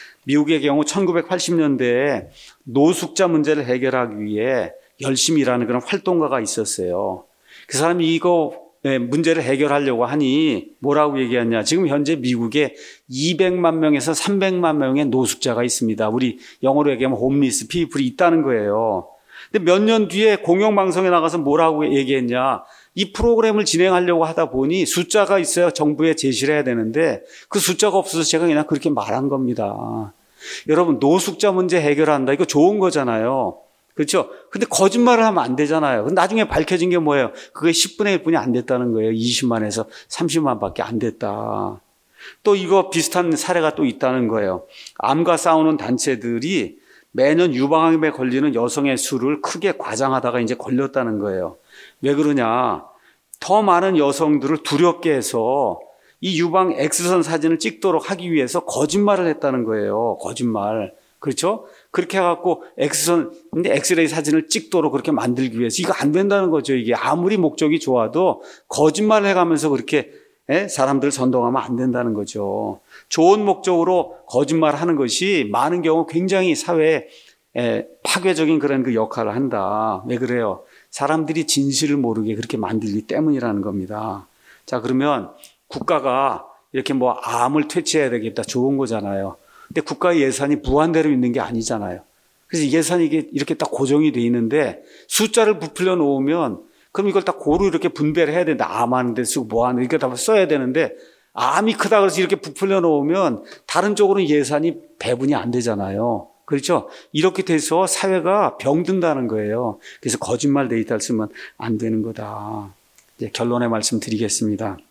미국의 경우 1980년대에 노숙자 문제를 해결하기 위해 열심히 일하는 그런 활동가가 있었어요. 그 사람이 이거 문제를 해결하려고 하니 뭐라고 얘기했냐. 지금 현재 미국에 200만 명에서 300만 명의 노숙자가 있습니다. 우리 영어로 얘기하면 홈리스 피플이 있다는 거예요. 근데 몇 년 뒤에 공영방송에 나가서 뭐라고 얘기했냐. 이 프로그램을 진행하려고 하다 보니 숫자가 있어야 정부에 제시를 해야 되는데 그 숫자가 없어서 제가 그냥 그렇게 말한 겁니다. 여러분 노숙자 문제 해결한다. 이거 좋은 거잖아요. 그렇죠? 근데 거짓말을 하면 안 되잖아요. 근데 나중에 밝혀진 게 뭐예요? 그게 10분의 1뿐이 안 됐다는 거예요. 20만에서 30만 밖에 안 됐다. 또 이거 비슷한 사례가 또 있다는 거예요. 암과 싸우는 단체들이 매년 유방암에 걸리는 여성의 수를 크게 과장하다가 이제 걸렸다는 거예요. 왜 그러냐? 더 많은 여성들을 두렵게 해서 이 유방 X선 사진을 찍도록 하기 위해서 거짓말을 했다는 거예요. 거짓말. 그렇죠? 그렇게 해갖고 근데 엑스레이 사진을 찍도록 그렇게 만들기 위해서 이거 안 된다는 거죠. 이게 아무리 목적이 좋아도 거짓말을 해가면서 그렇게 사람들을 선동하면 안 된다는 거죠. 좋은 목적으로 거짓말하는 것이 많은 경우 굉장히 사회에 파괴적인 그런 그 역할을 한다. 왜 그래요? 사람들이 진실을 모르게 그렇게 만들기 때문이라는 겁니다. 자, 그러면 국가가 이렇게 뭐 암을 퇴치해야 되겠다. 좋은 거잖아요. 근데 국가의 예산이 무한대로 있는 게 아니잖아요. 그래서 예산이 이렇게 딱 고정이 돼 있는데 숫자를 부풀려 놓으면 그럼 이걸 딱 고루 이렇게 분배를 해야 되는데 암 하는 데 쓰고 뭐 하는 데 이렇게 다 써야 되는데 암이 크다 그래서 이렇게 부풀려 놓으면 다른 쪽으로는 예산이 배분이 안 되잖아요. 그렇죠? 이렇게 돼서 사회가 병든다는 거예요. 그래서 거짓말 데이터를 쓰면 안 되는 거다. 이제 결론의 말씀 드리겠습니다.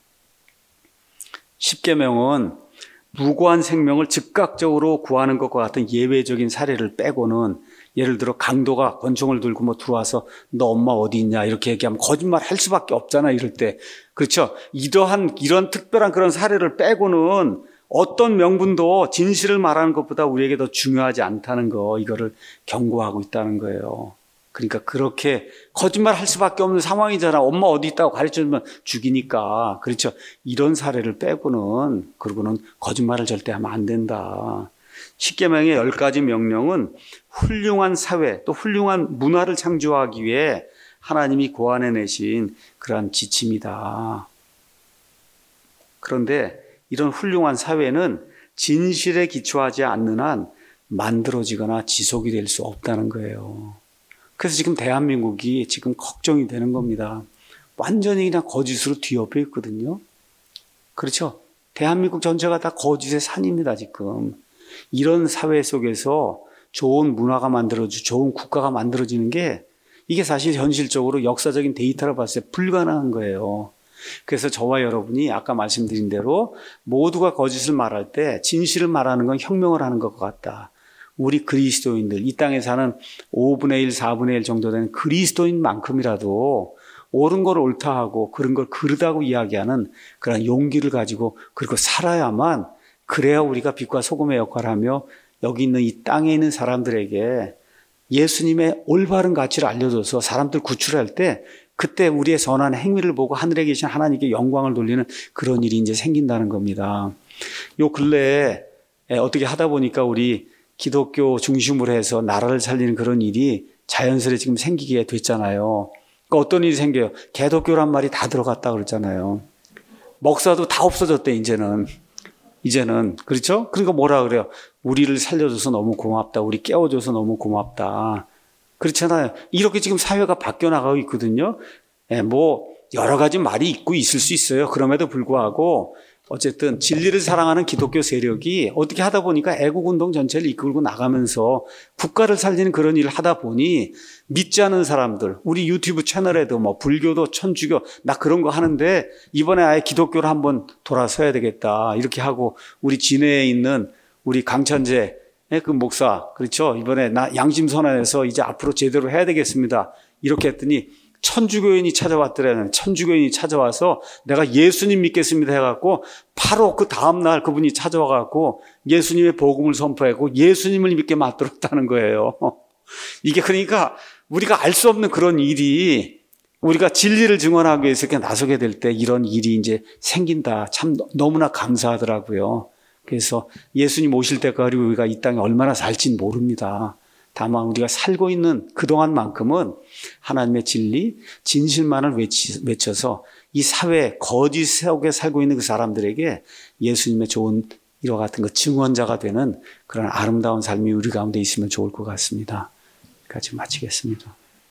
십계명은 무고한 생명을 즉각적으로 구하는 것과 같은 예외적인 사례를 빼고는 예를 들어 강도가 권총을 들고 뭐 들어와서 너 엄마 어디 있냐 이렇게 얘기하면 거짓말 할 수밖에 없잖아 이럴 때. 그렇죠? 이런 특별한 그런 사례를 빼고는 어떤 명분도 진실을 말하는 것보다 우리에게 더 중요하지 않다는 거 이거를 경고하고 있다는 거예요. 그러니까 그렇게 거짓말 할 수밖에 없는 상황이잖아. 엄마 어디 있다고 가르쳐주면 죽이니까. 그렇죠. 이런 사례를 빼고는 그러고는 거짓말을 절대 하면 안 된다. 십계명의 10가지 명령은 훌륭한 사회 또 훌륭한 문화를 창조하기 위해 하나님이 고안해내신 그러한 지침이다. 그런데 이런 훌륭한 사회는 진실에 기초하지 않는 한 만들어지거나 지속이 될 수 없다는 거예요. 그래서 지금 대한민국이 지금 걱정이 되는 겁니다. 완전히 그냥 거짓으로 뒤엎여 있거든요. 그렇죠? 대한민국 전체가 다 거짓의 산입니다, 지금. 이런 사회 속에서 좋은 문화가 만들어지고 좋은 국가가 만들어지는 게 이게 사실 현실적으로 역사적인 데이터를 봤을 때 불가능한 거예요. 그래서 저와 여러분이 아까 말씀드린 대로 모두가 거짓을 말할 때 진실을 말하는 건 혁명을 하는 것 같다. 우리 그리스도인들, 이 땅에 사는 5분의 1, 4분의 1 정도 되는 그리스도인만큼이라도 옳은 걸 옳다 하고 그런 걸 그르다고 이야기하는 그런 용기를 가지고 그리고 살아야만 그래야 우리가 빛과 소금의 역할을 하며 여기 있는 이 땅에 있는 사람들에게 예수님의 올바른 가치를 알려줘서 사람들 구출할 때 그때 우리의 선한 행위를 보고 하늘에 계신 하나님께 영광을 돌리는 그런 일이 이제 생긴다는 겁니다. 요 근래에 어떻게 하다 보니까 우리 기독교 중심으로 해서 나라를 살리는 그런 일이 자연스레 지금 생기게 됐잖아요. 그러니까 어떤 일이 생겨요? 개독교란 말이 다 들어갔다 그랬잖아요. 목사도 다 없어졌대, 이제는. 그렇죠? 그러니까 뭐라 그래요? 우리를 살려줘서 너무 고맙다. 우리 깨워줘서 너무 고맙다. 그렇잖아요. 이렇게 지금 사회가 바뀌어 나가고 있거든요. 뭐 여러 가지 말이 있고 있을 수 있어요. 그럼에도 불구하고 어쨌든 진리를 사랑하는 기독교 세력이 어떻게 하다 보니까 애국운동 전체를 이끌고 나가면서 국가를 살리는 그런 일을 하다 보니 믿지 않는 사람들, 우리 유튜브 채널에도 뭐 불교도 천주교 나 그런 거 하는데 이번에 아예 기독교를 한번 돌아서야 되겠다 이렇게 하고 우리 진해에 있는 우리 강천재 그 목사, 그렇죠? 이번에 나 양심선언해서 이제 앞으로 제대로 해야 되겠습니다. 이렇게 했더니 천주교인이 찾아왔더라는 천주교인이 찾아와서 내가 예수님 믿겠습니다 해갖고 바로 그 다음날 그분이 찾아와갖고 예수님의 복음을 선포하고 예수님을 믿게 만들었다는 거예요. 이게 그러니까 우리가 알 수 없는 그런 일이 우리가 진리를 증언하기 위해서 이렇게 나서게 될 때 이런 일이 이제 생긴다. 참 너무나 감사하더라고요. 그래서 예수님 오실 때까지 우리가 이 땅에 얼마나 살진 모릅니다. 다만 우리가 살고 있는 그동안만큼은 하나님의 진리, 진실만을 외쳐서 이 사회 거짓 속에 살고 있는 그 사람들에게 예수님의 좋은 이와 같은 그 증언자가 되는 그런 아름다운 삶이 우리 가운데 있으면 좋을 것 같습니다. 여기까지 마치겠습니다.